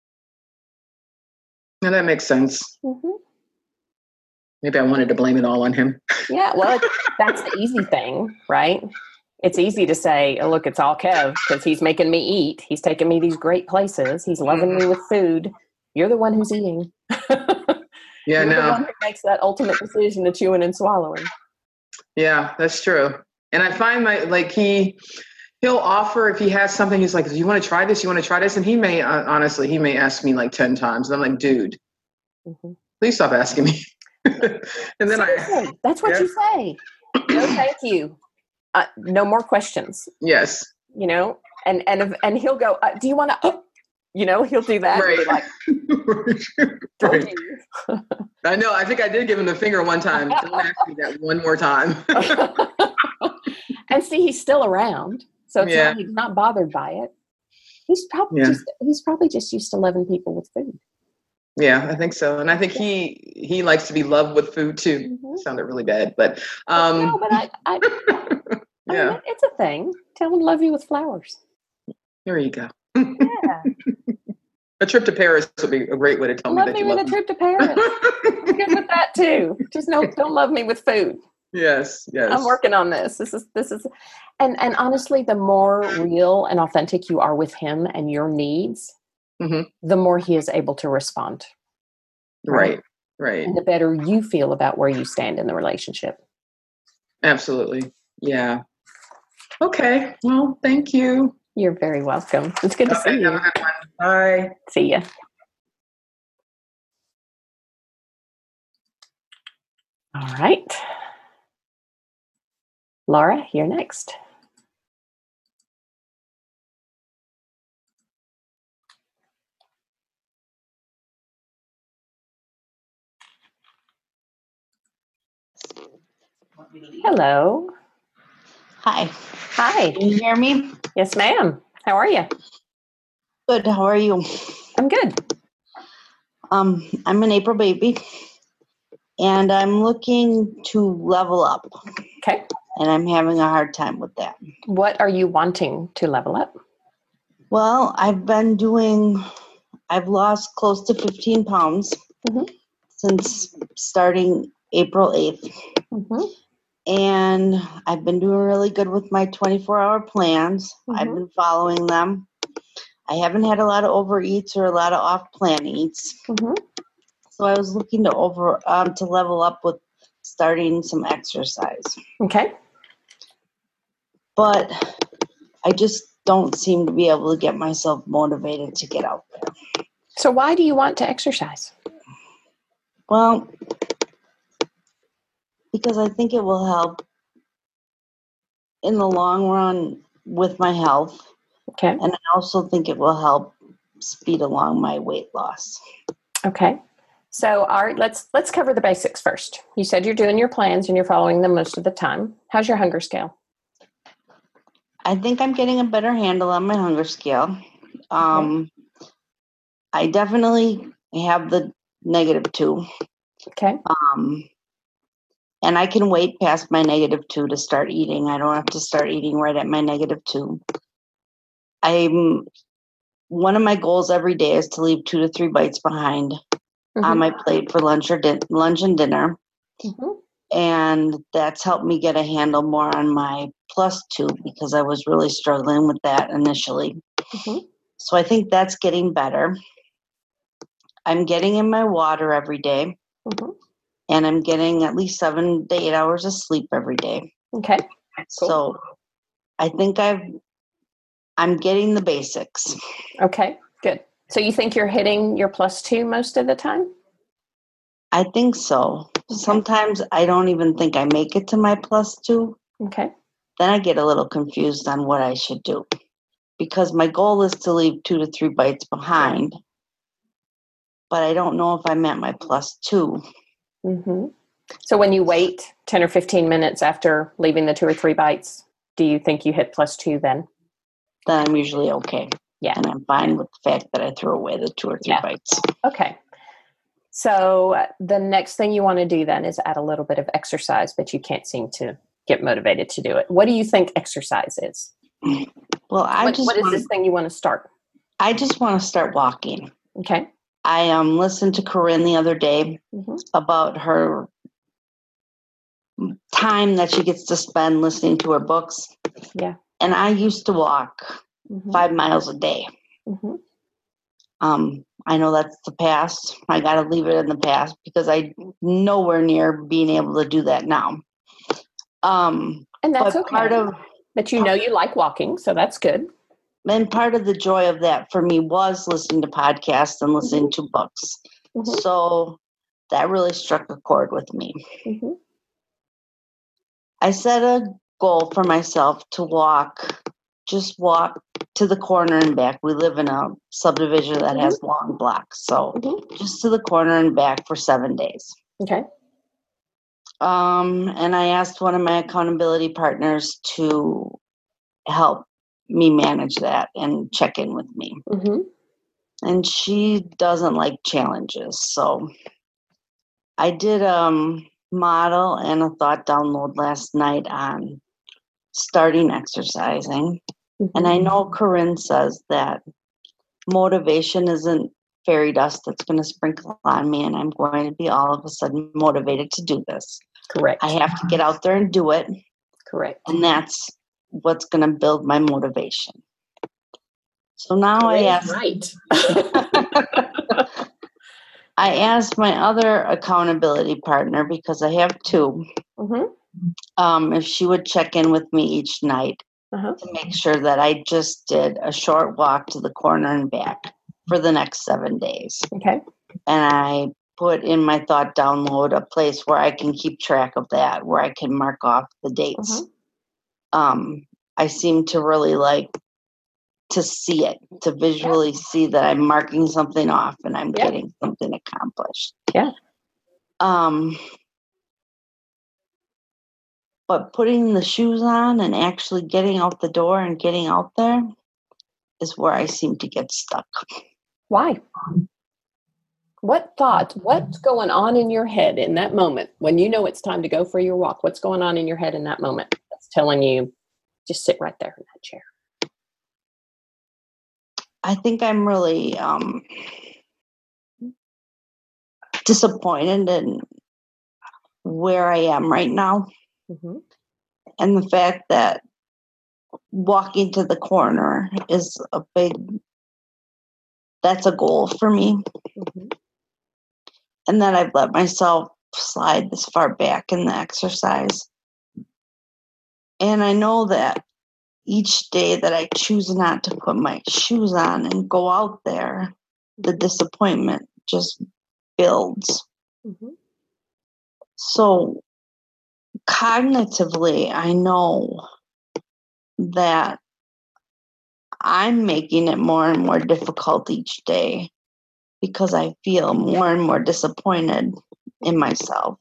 And that makes sense. Mm-hmm. Maybe I wanted to blame it all on him. Yeah, well, that's the easy thing, right? It's easy to say, oh, look, it's all Kev because he's making me eat. He's taking me these great places. He's loving me with food. You're the one who's eating. Yeah, You're the one who makes that ultimate decision of chewing and swallowing. Yeah, that's true. And I find he'll offer if he has something. He's like, "Do you want to try this? You want to try this?" And he may honestly, he may ask me like 10 times, and I'm like, "Dude, please stop asking me." And then that's what you say. No, thank you. No more questions. Yes. You know, and he'll go, do you want to? You know, he'll do that. Right. Like, right. I know. I think I did give him the finger one time. Don't ask me that one more time. And see, he's still around, so it's he's not bothered by it. He's probably just used to loving people with food. Yeah, I think so, and I think he likes to be loved with food too. Mm-hmm. Sounded really bad, but no, but I mean, it's a thing. Tell him love you with flowers. There you go. Yeah. A trip to Paris would be a great way to tell me that you love me. Love me with a trip to Paris. I'm good with that too. Just don't love me with food. Yes. I'm working on this. This is, and honestly, the more real and authentic you are with him and your needs, the more he is able to respond. Right. And the better you feel about where you stand in the relationship. Absolutely. Yeah. Okay. Well, thank you. You're very welcome. It's good to see you. Have a good one. Bye. See ya. All right. Laura, you're next. Hello. Hi. Hi. Can you hear me? Yes, ma'am. How are you? Good. How are you? I'm good. I'm an April baby, and I'm looking to level up. Okay. And I'm having a hard time with that. What are you wanting to level up? Well, I've lost close to 15 pounds since starting April 8th. And I've been doing really good with my 24-hour plans. I've been following them. I haven't had a lot of overeats or a lot of off-plan eats. So I was looking to level up with starting some exercise. Okay. But I just don't seem to be able to get myself motivated to get out there. So why do you want to exercise? Well, because I think it will help in the long run with my health. Okay. And I also think it will help speed along my weight loss. Okay. So, all right, let's cover the basics first. You said you're doing your plans and you're following them most of the time. How's your hunger scale? I think I'm getting a better handle on my hunger scale. I definitely have the -2. Okay. And I can wait past my -2 to start eating. I don't have to start eating right at my -2. One of my goals every day is to leave 2 to 3 bites behind on my plate for lunch and dinner. And that's helped me get a handle more on my +2 because I was really struggling with that initially. So I think that's getting better. I'm getting in my water every day. And I'm getting at least 7 to 8 hours of sleep every day. Okay. Cool. So I think I'm getting the basics. Okay, good. So you think you're hitting your +2 most of the time? I think so. Okay. Sometimes I don't even think I make it to my +2. Okay. Then I get a little confused on what I should do. Because my goal is to leave 2 to 3 bites behind. But I don't know if I'm at my +2. So when you wait 10 or 15 minutes after leaving the 2 or 3 bites, do you think you hit +2 then? Then I'm usually okay. Yeah. And I'm fine with the fact that I throw away the 2 or 3 bites. Okay. So the next thing you want to do then is add a little bit of exercise, but you can't seem to get motivated to do it. What do you think exercise is? Well, what is this thing you want to start? I just want to start walking. Okay. I listened to Corinne the other day about her time that she gets to spend listening to her books. Yeah. And I used to walk 5 miles a day. I know that's the past. I got to leave it in the past because I'm nowhere near being able to do that now. And that's okay. But you know you like walking, so that's good. And part of the joy of that for me was listening to podcasts and listening to books. So that really struck a chord with me. I set a goal for myself to just walk to the corner and back. We live in a subdivision that has long blocks. So just to the corner and back for 7 days. Okay. And I asked one of my accountability partners to help me manage that and check in with me. And she doesn't like challenges. So I did a model and a thought download last night on starting exercising. And I know Corinne says that motivation isn't fairy dust that's going to sprinkle on me and I'm going to be all of a sudden motivated to do this. Correct. I have to get out there and do it. Correct. And that's what's going to build my motivation. So now I asked, I asked my other accountability partner, because I have two, if she would check in with me each night to make sure that I just did a short walk to the corner and back for the next 7 days. Okay. And I put in my thought download a place where I can keep track of that, where I can mark off the dates. I seem to really like to see it, to visually see that I'm marking something off and I'm getting something accomplished. Yeah. But putting the shoes on and actually getting out the door and getting out there is where I seem to get stuck. Why? What thoughts, what's going on in your head in that moment when you know it's time to go for your walk? What's going on in your head in that moment that's telling you just sit right there in that chair? I think I'm really disappointed in where I am right now. And the fact that walking to the corner is that's a goal for me. And that I've let myself slide this far back in the exercise. And I know that each day that I choose not to put my shoes on and go out there, the disappointment just builds. So cognitively, I know that I'm making it more and more difficult each day because I feel more and more disappointed in myself.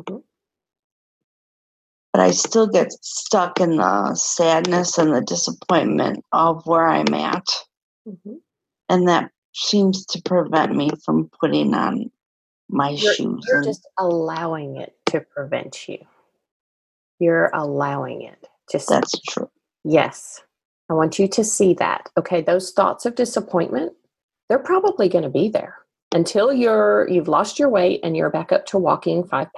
But I still get stuck in the sadness and the disappointment of where I'm at. And that seems to prevent me from putting on my shoes. You're just allowing it to prevent you. You're allowing it. That's true. Yes. I want you to see that. Okay, those thoughts of disappointment, they're probably going to be there until you've lost your weight and you're back up to walking 5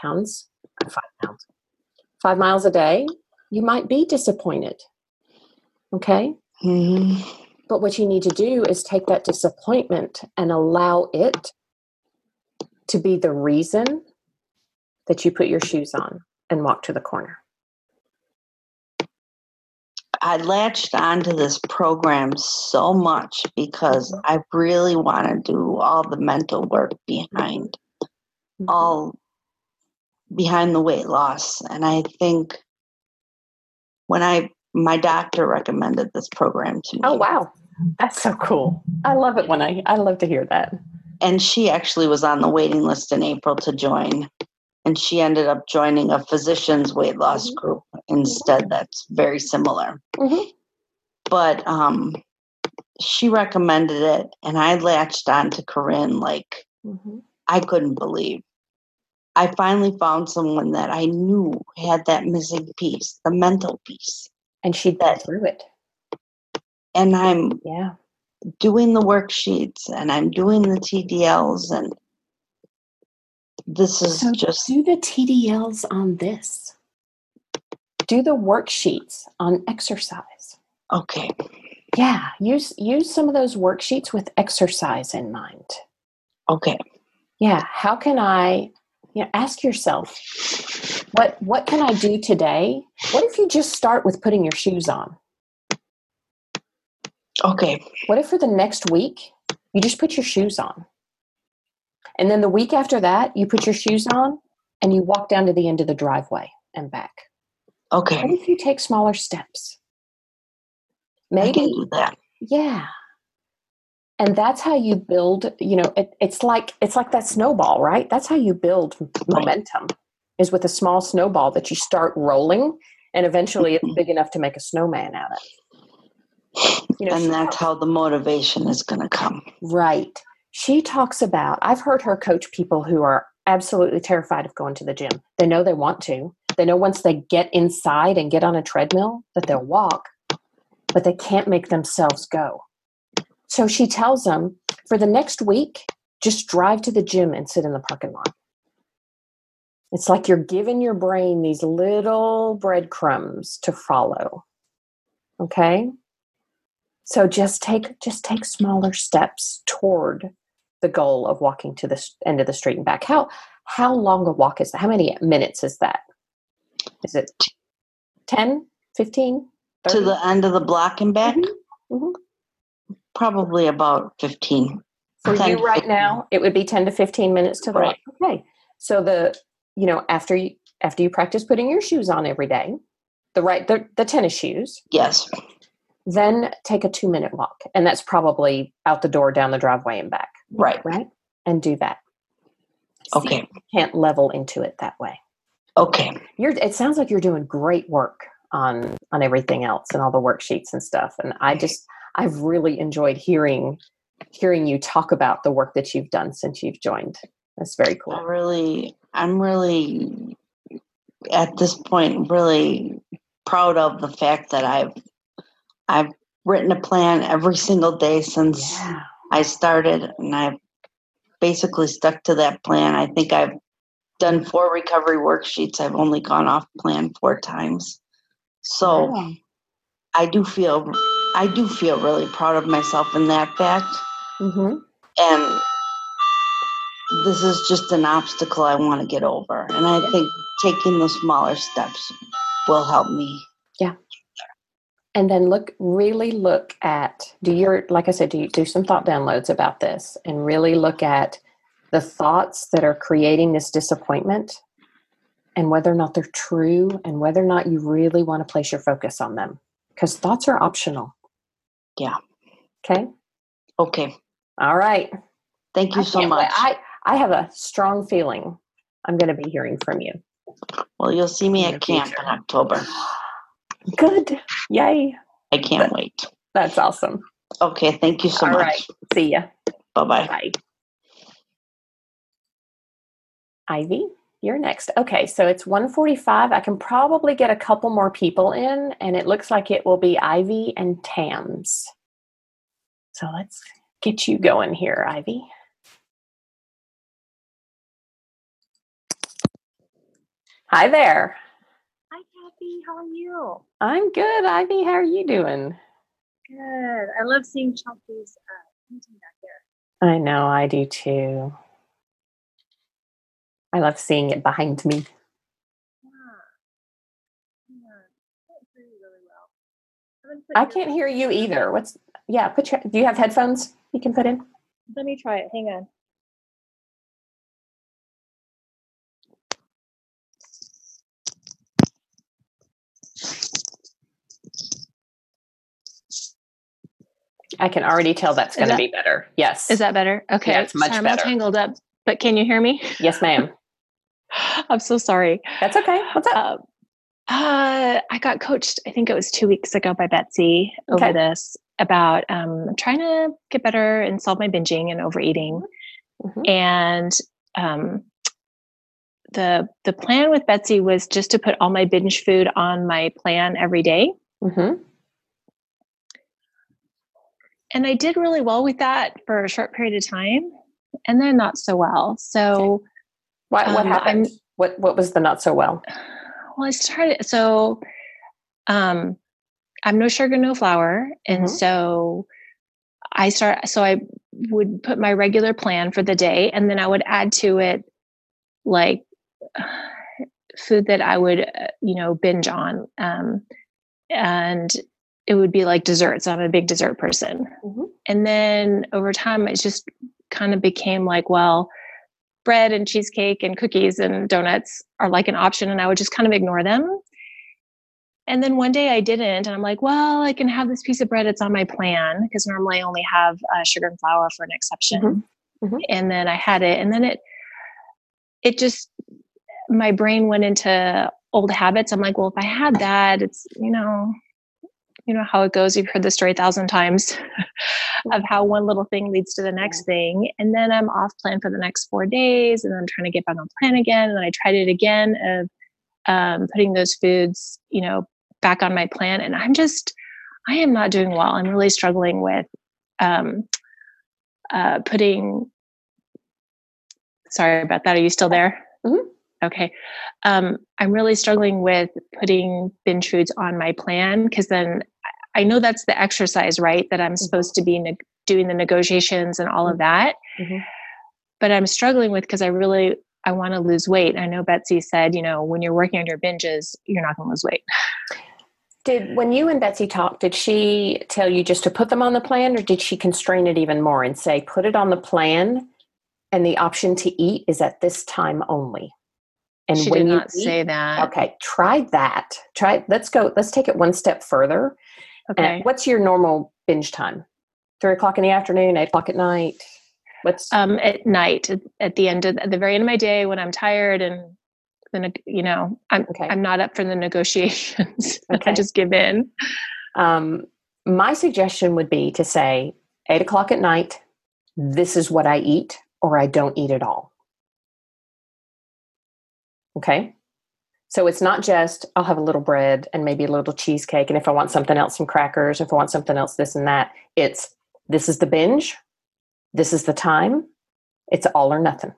miles a day. You might be disappointed. Okay? But what you need to do is take that disappointment and allow it to be the reason that you put your shoes on and walk to the corner. I latched onto this program so much because I really want to do all the mental work behind the weight loss. And I think when my doctor recommended this program to me. Oh, wow. That's so cool. I love it I love to hear that. And she actually was on the waiting list in April to join. And she ended up joining a physician's weight loss group instead. That's very similar. But she recommended it, and I latched on to Corinne like I couldn't believe. I finally found someone that I knew had that missing piece, the mental piece. And she'd been through it. And I'm doing the worksheets and I'm doing the TDLs, and this is just do the TDLs on this. Do the worksheets on exercise. Okay. Yeah, use some of those worksheets with exercise in mind. Okay. Yeah, how can I, ask yourself, what can I do today? What if you just start with putting your shoes on? Okay. What if for the next week, you just put your shoes on? And then the week after that, you put your shoes on and you walk down to the end of the driveway and back. Okay. What if you take smaller steps? Maybe I can do that. Yeah. And that's how you build, it's like that snowball, right? That's how you build momentum, is with a small snowball that you start rolling, and eventually it's big enough to make a snowman out of. And that's how the motivation is going to come. Right. She talks about, I've heard her coach people who are absolutely terrified of going to the gym. They know they want to. They know once they get inside and get on a treadmill that they'll walk, but they can't make themselves go. So she tells them, for the next week, just drive to the gym and sit in the parking lot. It's like you're giving your brain these little breadcrumbs to follow. Okay? So just take smaller steps toward the goal of walking to the end of the street and back. How long a walk is that? How many minutes is that? Is it 10, 15, 30? To the end of the block and back? Mm-hmm. Mm-hmm. Probably about 15. For you right now, it would be 10 to 15 minutes to the right. Okay. So after you practice putting your shoes on every day, the tennis shoes. Yes. Then take a 2-minute walk. And that's probably out the door, down the driveway and back. Right. Right. And do that. Okay. See if you can't level into it that way. Okay. It sounds like you're doing great work on everything else and all the worksheets and stuff. And I've really enjoyed hearing you talk about the work that you've done since you've joined. That's very cool. I'm really at this point really proud of the fact that I've written a plan every single day since I started, and I've basically stuck to that plan. I think I've done 4 recovery worksheets. I've only gone off plan 4 times. So I do feel really proud of myself in that fact. Mm-hmm. And this is just an obstacle I want to get over. And I think taking the smaller steps will help me. Yeah. And then really look at, do some thought downloads about this, and really look at the thoughts that are creating this disappointment and whether or not they're true, and whether or not you really want to place your focus on them, because thoughts are optional. Yeah. Okay. Okay. All right. Thank you so much. I have a strong feeling I'm going to be hearing from you. Well, you'll see me at camp in October. Good. Yay. I can't wait. That's awesome. Okay. Thank you so much. All right. See ya. Bye-bye. Bye. Ivy, you're next. Okay, so it's 1:45. I can probably get a couple more people in, and it looks like it will be Ivy and Tams. So let's get you going here, Ivy. Hi there. Hi, Kathy. How are you? I'm good, Ivy. How are you doing? Good. I love seeing Chelsea painting back there. I know, I do too. I love seeing it behind me. I can't hear you either. Do you have headphones you can put in? Let me try it. Hang on. I can already tell that's going to be better. Yes. Is that better? Okay. Yeah, it's much better. I'm all tangled up, but can you hear me? Yes, ma'am. I'm so sorry. That's okay. What's up? I got coached, I think it was 2 weeks ago by Betsy over this about trying to get better and solve my binging and overeating. Mm-hmm. And the plan with Betsy was just to put all my binge food on my plan every day. Mm-hmm. And I did really well with that for a short period of time, and then not so well. So what happened? What was the not so well? Well, I started, so I'm no sugar, no flour. And so I would put my regular plan for the day, and then I would add to it like food that I would, binge on. And it would be like desserts. I'm a big dessert person. And then over time, it just kind of became like, well, bread and cheesecake and cookies and donuts are like an option, and I would just kind of ignore them. And then one day I didn't, and I'm like, well, I can have this piece of bread. It's on my plan, because normally I only have sugar and flour for an exception. And then I had it, and then it just, my brain went into old habits. I'm like, well, if I had that, it's, you know how it goes. You've heard the story 1,000 times of how one little thing leads to the next thing. And then I'm off plan for the next 4 days, and then I'm trying to get back on plan again. And I tried it again of putting those foods, back on my plan. And I am not doing well. I'm really struggling with sorry about that. Are you still there? Okay. I'm really struggling with putting binge foods on my plan, because then I know that's the exercise, right? That I'm supposed to be doing the negotiations and all of that. But I'm struggling with, because I want to lose weight. I know Betsy said, when you're working on your binges, you're not going to lose weight. When you and Betsy talked, did she tell you just to put them on the plan, or did she constrain it even more and say, put it on the plan and the option to eat is at this time only? And she when did you not say that. Okay, try that. Let's take it one step further. Okay. And what's your normal binge time? 3:00 in the afternoon, 8:00 at night? At night, at the very end of my day, when I'm tired and then, I'm not up for the negotiations. I just give in. My suggestion would be to say 8:00 at night, this is what I eat, or I don't eat at all. Okay. So it's not just, I'll have a little bread and maybe a little cheesecake. And if I want something else, some crackers, if I want something else, this and that. This is the binge. This is the time. It's all or nothing.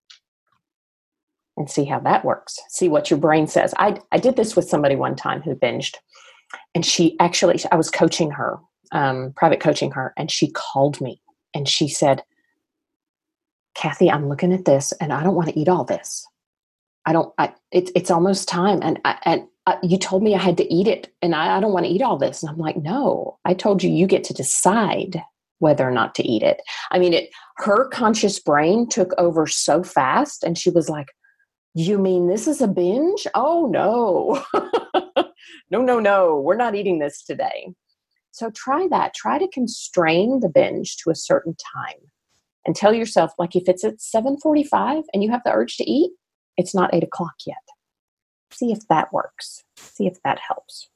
And see how that works. See what your brain says. I did this with somebody one time who binged, and I was coaching her, private coaching her. And she called me and she said, Kathy, I'm looking at this and I don't want to eat all this. It's almost time. And you told me I had to eat it, and I don't want to eat all this. And I'm like, no, I told you get to decide whether or not to eat it. I mean, her conscious brain took over so fast, and she was like, you mean this is a binge? Oh no, no, we're not eating this today. So try that. Try to constrain the binge to a certain time, and tell yourself, like, if it's at 7:45 and you have the urge to eat, it's not 8:00 yet. See if that works. See if that helps.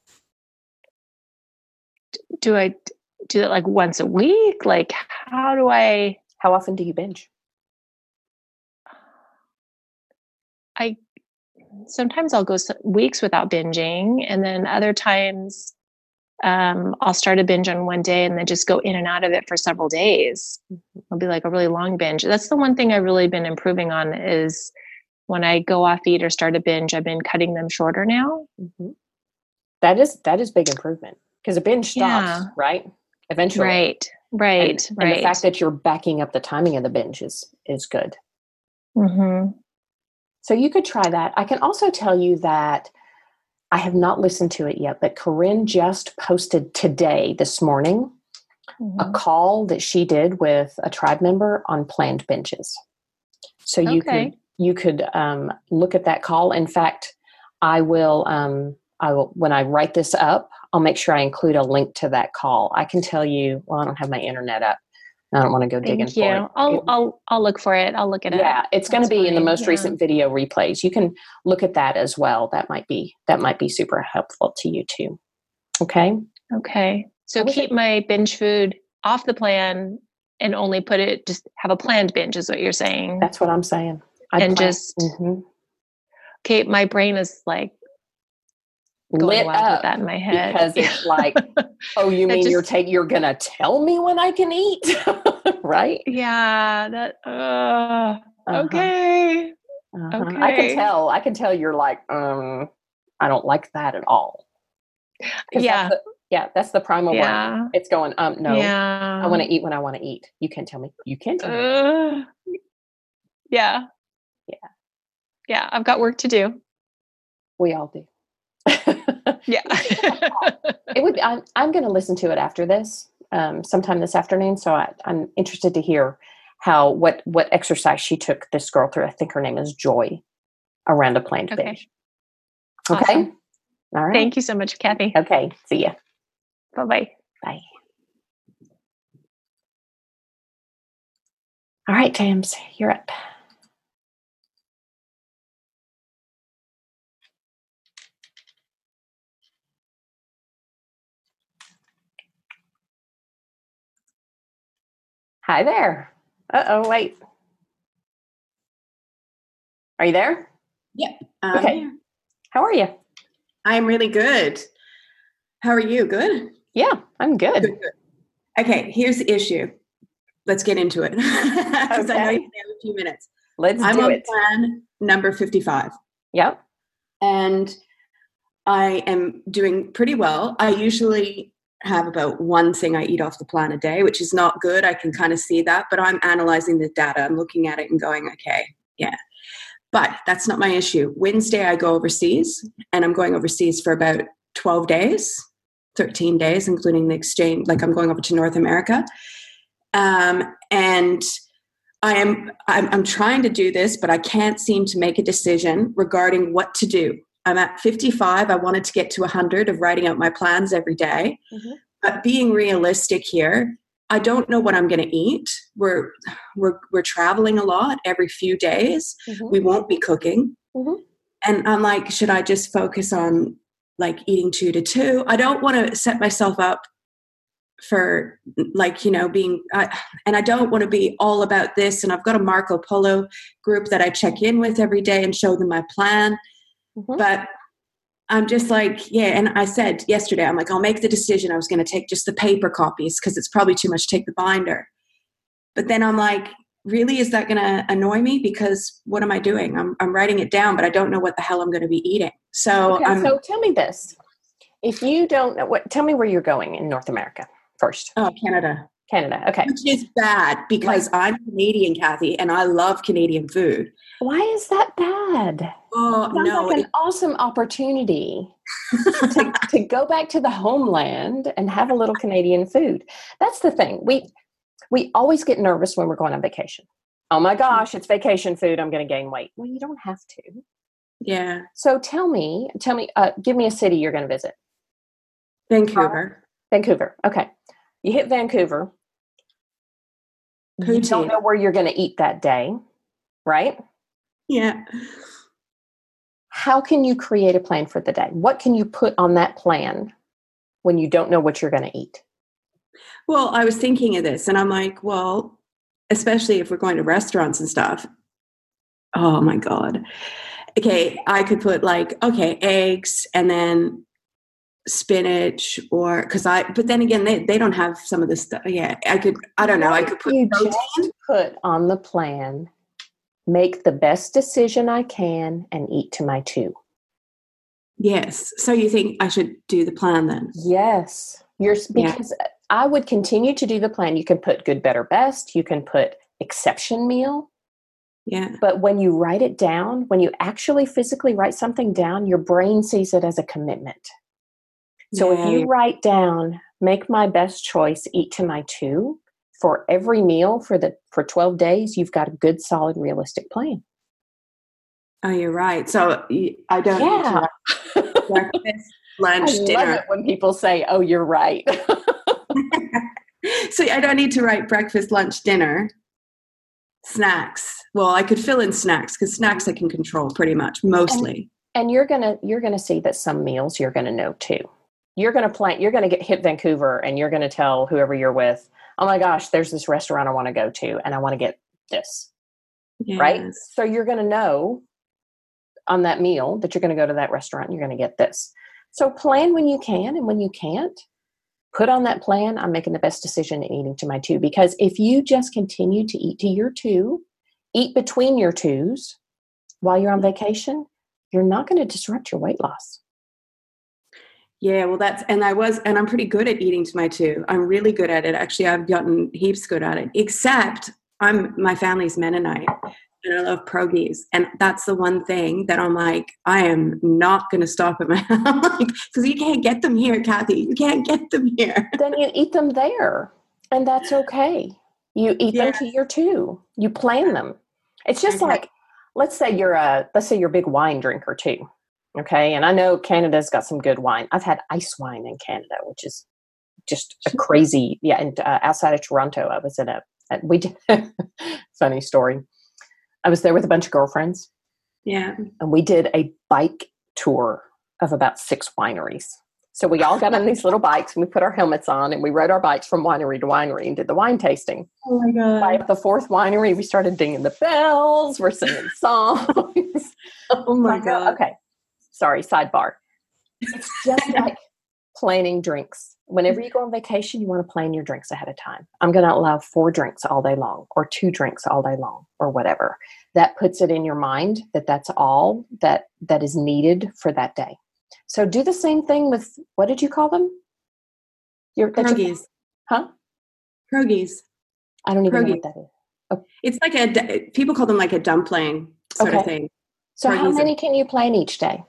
Do I do that like once a week? Like, how often do you binge? Sometimes I'll go weeks without binging. And then other times I'll start a binge on one day and then just go in and out of it for several days. It'll be like a really long binge. That's the one thing I've really been improving on, is when I go off eat or start a binge, I've been cutting them shorter now. That is big improvement, because a binge stops, right? Eventually. Right. And the fact that you're backing up the timing of the binge is good. So you could try that. I can also tell you that I have not listened to it yet, but Corinne just posted this morning, a call that she did with a tribe member on planned binges. So you could look at that call. In fact, I will, when I write this up, I'll make sure I include a link to that call. I can tell you, I don't have my internet up. I don't want to go digging for it. I'll look for it. I'll look it up. Yeah, it's going to be in the most recent video replays. You can look at that as well. That might be super helpful to you too. Okay. So keep my binge food off the plan and only just have a planned binge, is what you're saying. That's what I'm saying. Okay, my brain is like, lit wild up with that in my head because it's like, oh, you mean you're gonna tell me when I can eat, right? Yeah. That. Okay. Okay. I can tell you're like, I don't like that at all. Yeah. That's the primal brain. It's going, no, yeah. I want to eat when I want to eat. You can't tell me. You can't tell me. Yeah. Yeah. I've got work to do. We all do. Yeah. It would. I'm going to listen to it after this, sometime this afternoon. So I'm interested to hear what exercise she took this girl through. I think her name is Joy, around a planned binge. Okay. Awesome. All right. Thank you so much, Kathy. Okay. See ya. Bye-bye. Bye. All right, Tams, you're up. Hi there. Wait. Are you there? Yep. Okay. Here. How are you? I'm really good. How are you? Good? Yeah, I'm good. Good. Okay, here's the issue. Let's get into it. Because I know you have a few minutes. I'm on plan number 55. Yep. And I am doing pretty well. I usually have about one thing I eat off the plan a day, which is not good. I can kind of see that, but I'm analyzing the data. I'm looking at it and going, okay, yeah. But that's not my issue. Wednesday, I go overseas, and I'm going overseas for about 12 days, 13 days, including the exchange. Like, I'm going over to North America. And I'm trying to do this, but I can't seem to make a decision regarding what to do. I'm at 55. I wanted to get to 100 of writing out my plans every day. Mm-hmm. But being realistic here, I don't know what I'm going to eat. We're traveling a lot every few days. Mm-hmm. We won't be cooking. Mm-hmm. And I'm like, should I just focus on like eating 2 to 2? I don't want to set myself up for like, being, and I don't want to be all about this. And I've got a Marco Polo group that I check in with every day and show them my plan. Mm-hmm. But I'm just like, yeah. And I said yesterday, I'm like, I'll make the decision. I was going to take just the paper copies because it's probably too much to take the binder. But then I'm like, really, is that going to annoy me? Because what am I doing? I'm writing it down, but I don't know what the hell I'm going to be eating. So, so tell me this. If you don't know tell me where you're going in North America first. Oh, Canada. Okay. Which is bad because I'm Canadian, Kathy, and I love Canadian food. Why is that bad? Oh, Sounds like an awesome opportunity to go back to the homeland and have a little Canadian food. That's the thing. We always get nervous when we're going on vacation. Oh my gosh, it's vacation food. I'm going to gain weight. Well, you don't have to. Yeah. So tell me, give me a city you're going to visit. Vancouver. Vancouver. Okay. You hit Vancouver. You don't know where you're going to eat that day, right? Yeah. How can you create a plan for the day? What can you put on that plan when you don't know what you're going to eat? Well, I was thinking of this and I'm like, well, especially if we're going to restaurants and stuff. Oh my God. Okay. I could put eggs and then spinach but then again, they don't have some of this stuff. Yeah. I could put just put on the plan, make the best decision I can and eat to my 2. Yes. So you think I should do the plan then? Yes. Because I would continue to do the plan. You can put good, better, best. You can put exception meal. Yeah. But when you write it down, when you actually physically write something down, your brain sees it as a commitment. So if you write down, make my best choice, eat to my 2, for every meal for 12 days, you've got a good, solid, realistic plan. Oh, you're right. So I don't need to write breakfast, lunch, dinner. I love it when people say, oh, you're right. So I don't need to write breakfast, lunch, dinner, snacks. Well, I could fill in snacks because snacks I can control pretty much, mostly. And you're gonna see that some meals you're gonna know too. You're gonna hit Vancouver and you're gonna tell whoever you're with, oh my gosh, there's this restaurant I want to go to and I want to get this. Yes. Right? So you're gonna know on that meal that you're gonna go to that restaurant and you're gonna get this. So plan when you can, and when you can't, put on that plan. I'm making the best decision in eating to my 2, because if you just continue to eat to your 2, eat between your 2s while you're on vacation, you're not going to disrupt your weight loss. Yeah, well, I'm pretty good at eating to my 2. I'm really good at it. Actually, I've gotten heaps good at it, except my family's Mennonite and I love pierogies. And that's the one thing that I'm like, I am not going to stop at my house because you can't get them here, Kathy. You can't get them here. Then you eat them there, and that's okay. You eat them to your 2. You plan them. It's just like, let's say you're a big wine drinker too. Okay. And I know Canada's got some good wine. I've had ice wine in Canada, which is just a crazy, and outside of Toronto, I was funny story. I was there with a bunch of girlfriends. Yeah. And we did a bike tour of about 6 wineries. So we all got on these little bikes and we put our helmets on and we rode our bikes from winery to winery and did the wine tasting. Oh my God. By the 4th winery, we started dinging the bells. We're singing songs. Oh my God. Okay. Sorry, sidebar. It's just like planning drinks. Whenever you go on vacation, you want to plan your drinks ahead of time. I'm going to allow 4 drinks all day long, or 2 drinks all day long, or whatever. That puts it in your mind that that's all that is needed for that day. So do the same thing with, what did you call them? Pierogies. Huh? Pierogies. I don't even know what that is. Oh. It's like people call them like a dumpling sort of thing. So how many can you plan each day?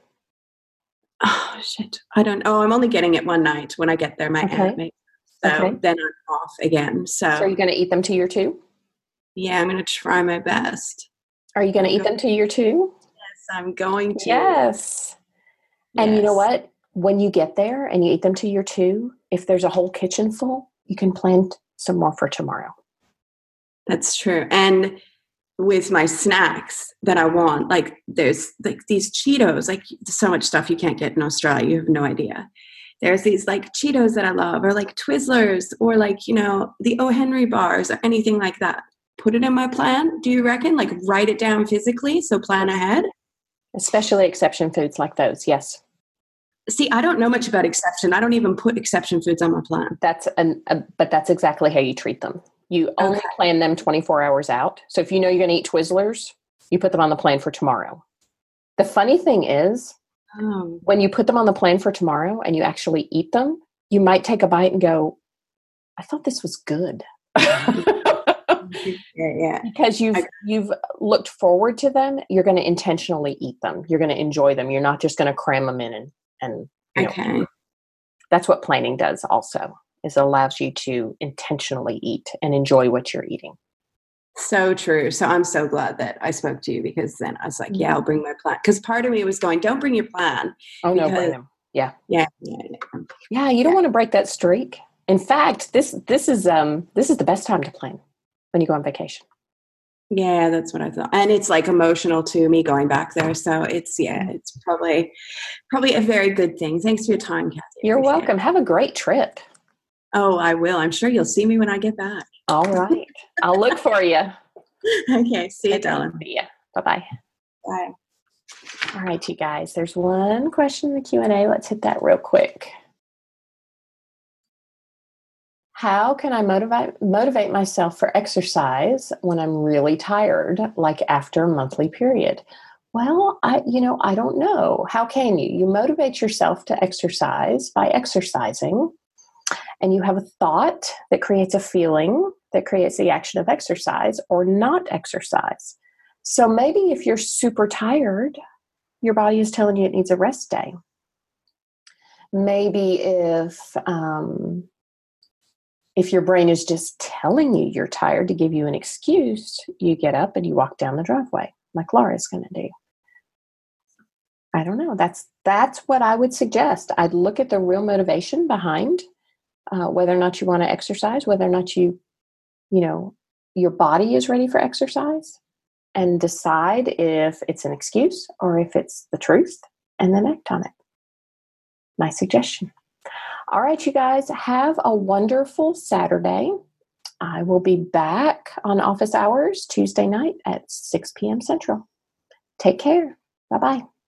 Oh, shit. I don't know. I'm only getting it one night when I get there. My aunt makes it. So then I'm off again. So you're going to eat them to your 2? Yeah, I'm going to try my best. Are you going to eat them to your 2? Yes, I'm going to. Yes. And you know what? When you get there and you eat them to your 2, if there's a whole kitchen full, you can plan some more for tomorrow. That's true. And with my snacks that I want, like there's like these Cheetos, like so much stuff you can't get in Australia. You have no idea. There's these like Cheetos that I love, or like Twizzlers, or like, the O. Henry bars, or anything like that. Put it in my plan. Do you reckon? Like write it down physically. So plan ahead. Especially exception foods like those. Yes. See, I don't know much about exception. I don't even put exception foods on my plan. But that's exactly how you treat them. You only plan them 24 hours out. So if you know you're going to eat Twizzlers, you put them on the plan for tomorrow. The funny thing is, when you put them on the plan for tomorrow and you actually eat them, you might take a bite and go, I thought this was good. Yeah. Because you've looked forward to them. You're going to intentionally eat them. You're going to enjoy them. You're not just going to cram them in and that's what planning does also, is it allows you to intentionally eat and enjoy what you're eating. So true. So I'm so glad that I spoke to you, because then I was like, yeah, I'll bring my plan. Because part of me was going, don't bring your plan. Oh, no, bring them. Yeah. Yeah. Yeah. You don't want to break that streak. In fact, this is the best time to plan when you go on vacation. Yeah, that's what I thought. And it's like emotional to me going back there. So it's probably a very good thing. Thanks for your time, Kathy. You're welcome. Have a great trip. Oh, I will. I'm sure you'll see me when I get back. All right. I'll look for you. Okay. See you, darling. See ya. Bye-bye. Bye. All right, you guys. There's one question in the Q&A. Let's hit that real quick. How can I motivate myself for exercise when I'm really tired, like after a monthly period? Well, I don't know. How can you? You motivate yourself to exercise by exercising, and you have a thought that creates a feeling that creates the action of exercise or not exercise. So maybe if you're super tired, your body is telling you it needs a rest day. Maybe if your brain is just telling you you're tired to give you an excuse, you get up and you walk down the driveway like Laura's going to do. I don't know. That's what I would suggest. I'd look at the real motivation behind whether or not you want to exercise, whether or not your body is ready for exercise, and decide if it's an excuse or if it's the truth, and then act on it. My suggestion. All right, you guys, have a wonderful Saturday. I will be back on office hours Tuesday night at 6 p.m. Central. Take care. Bye-bye.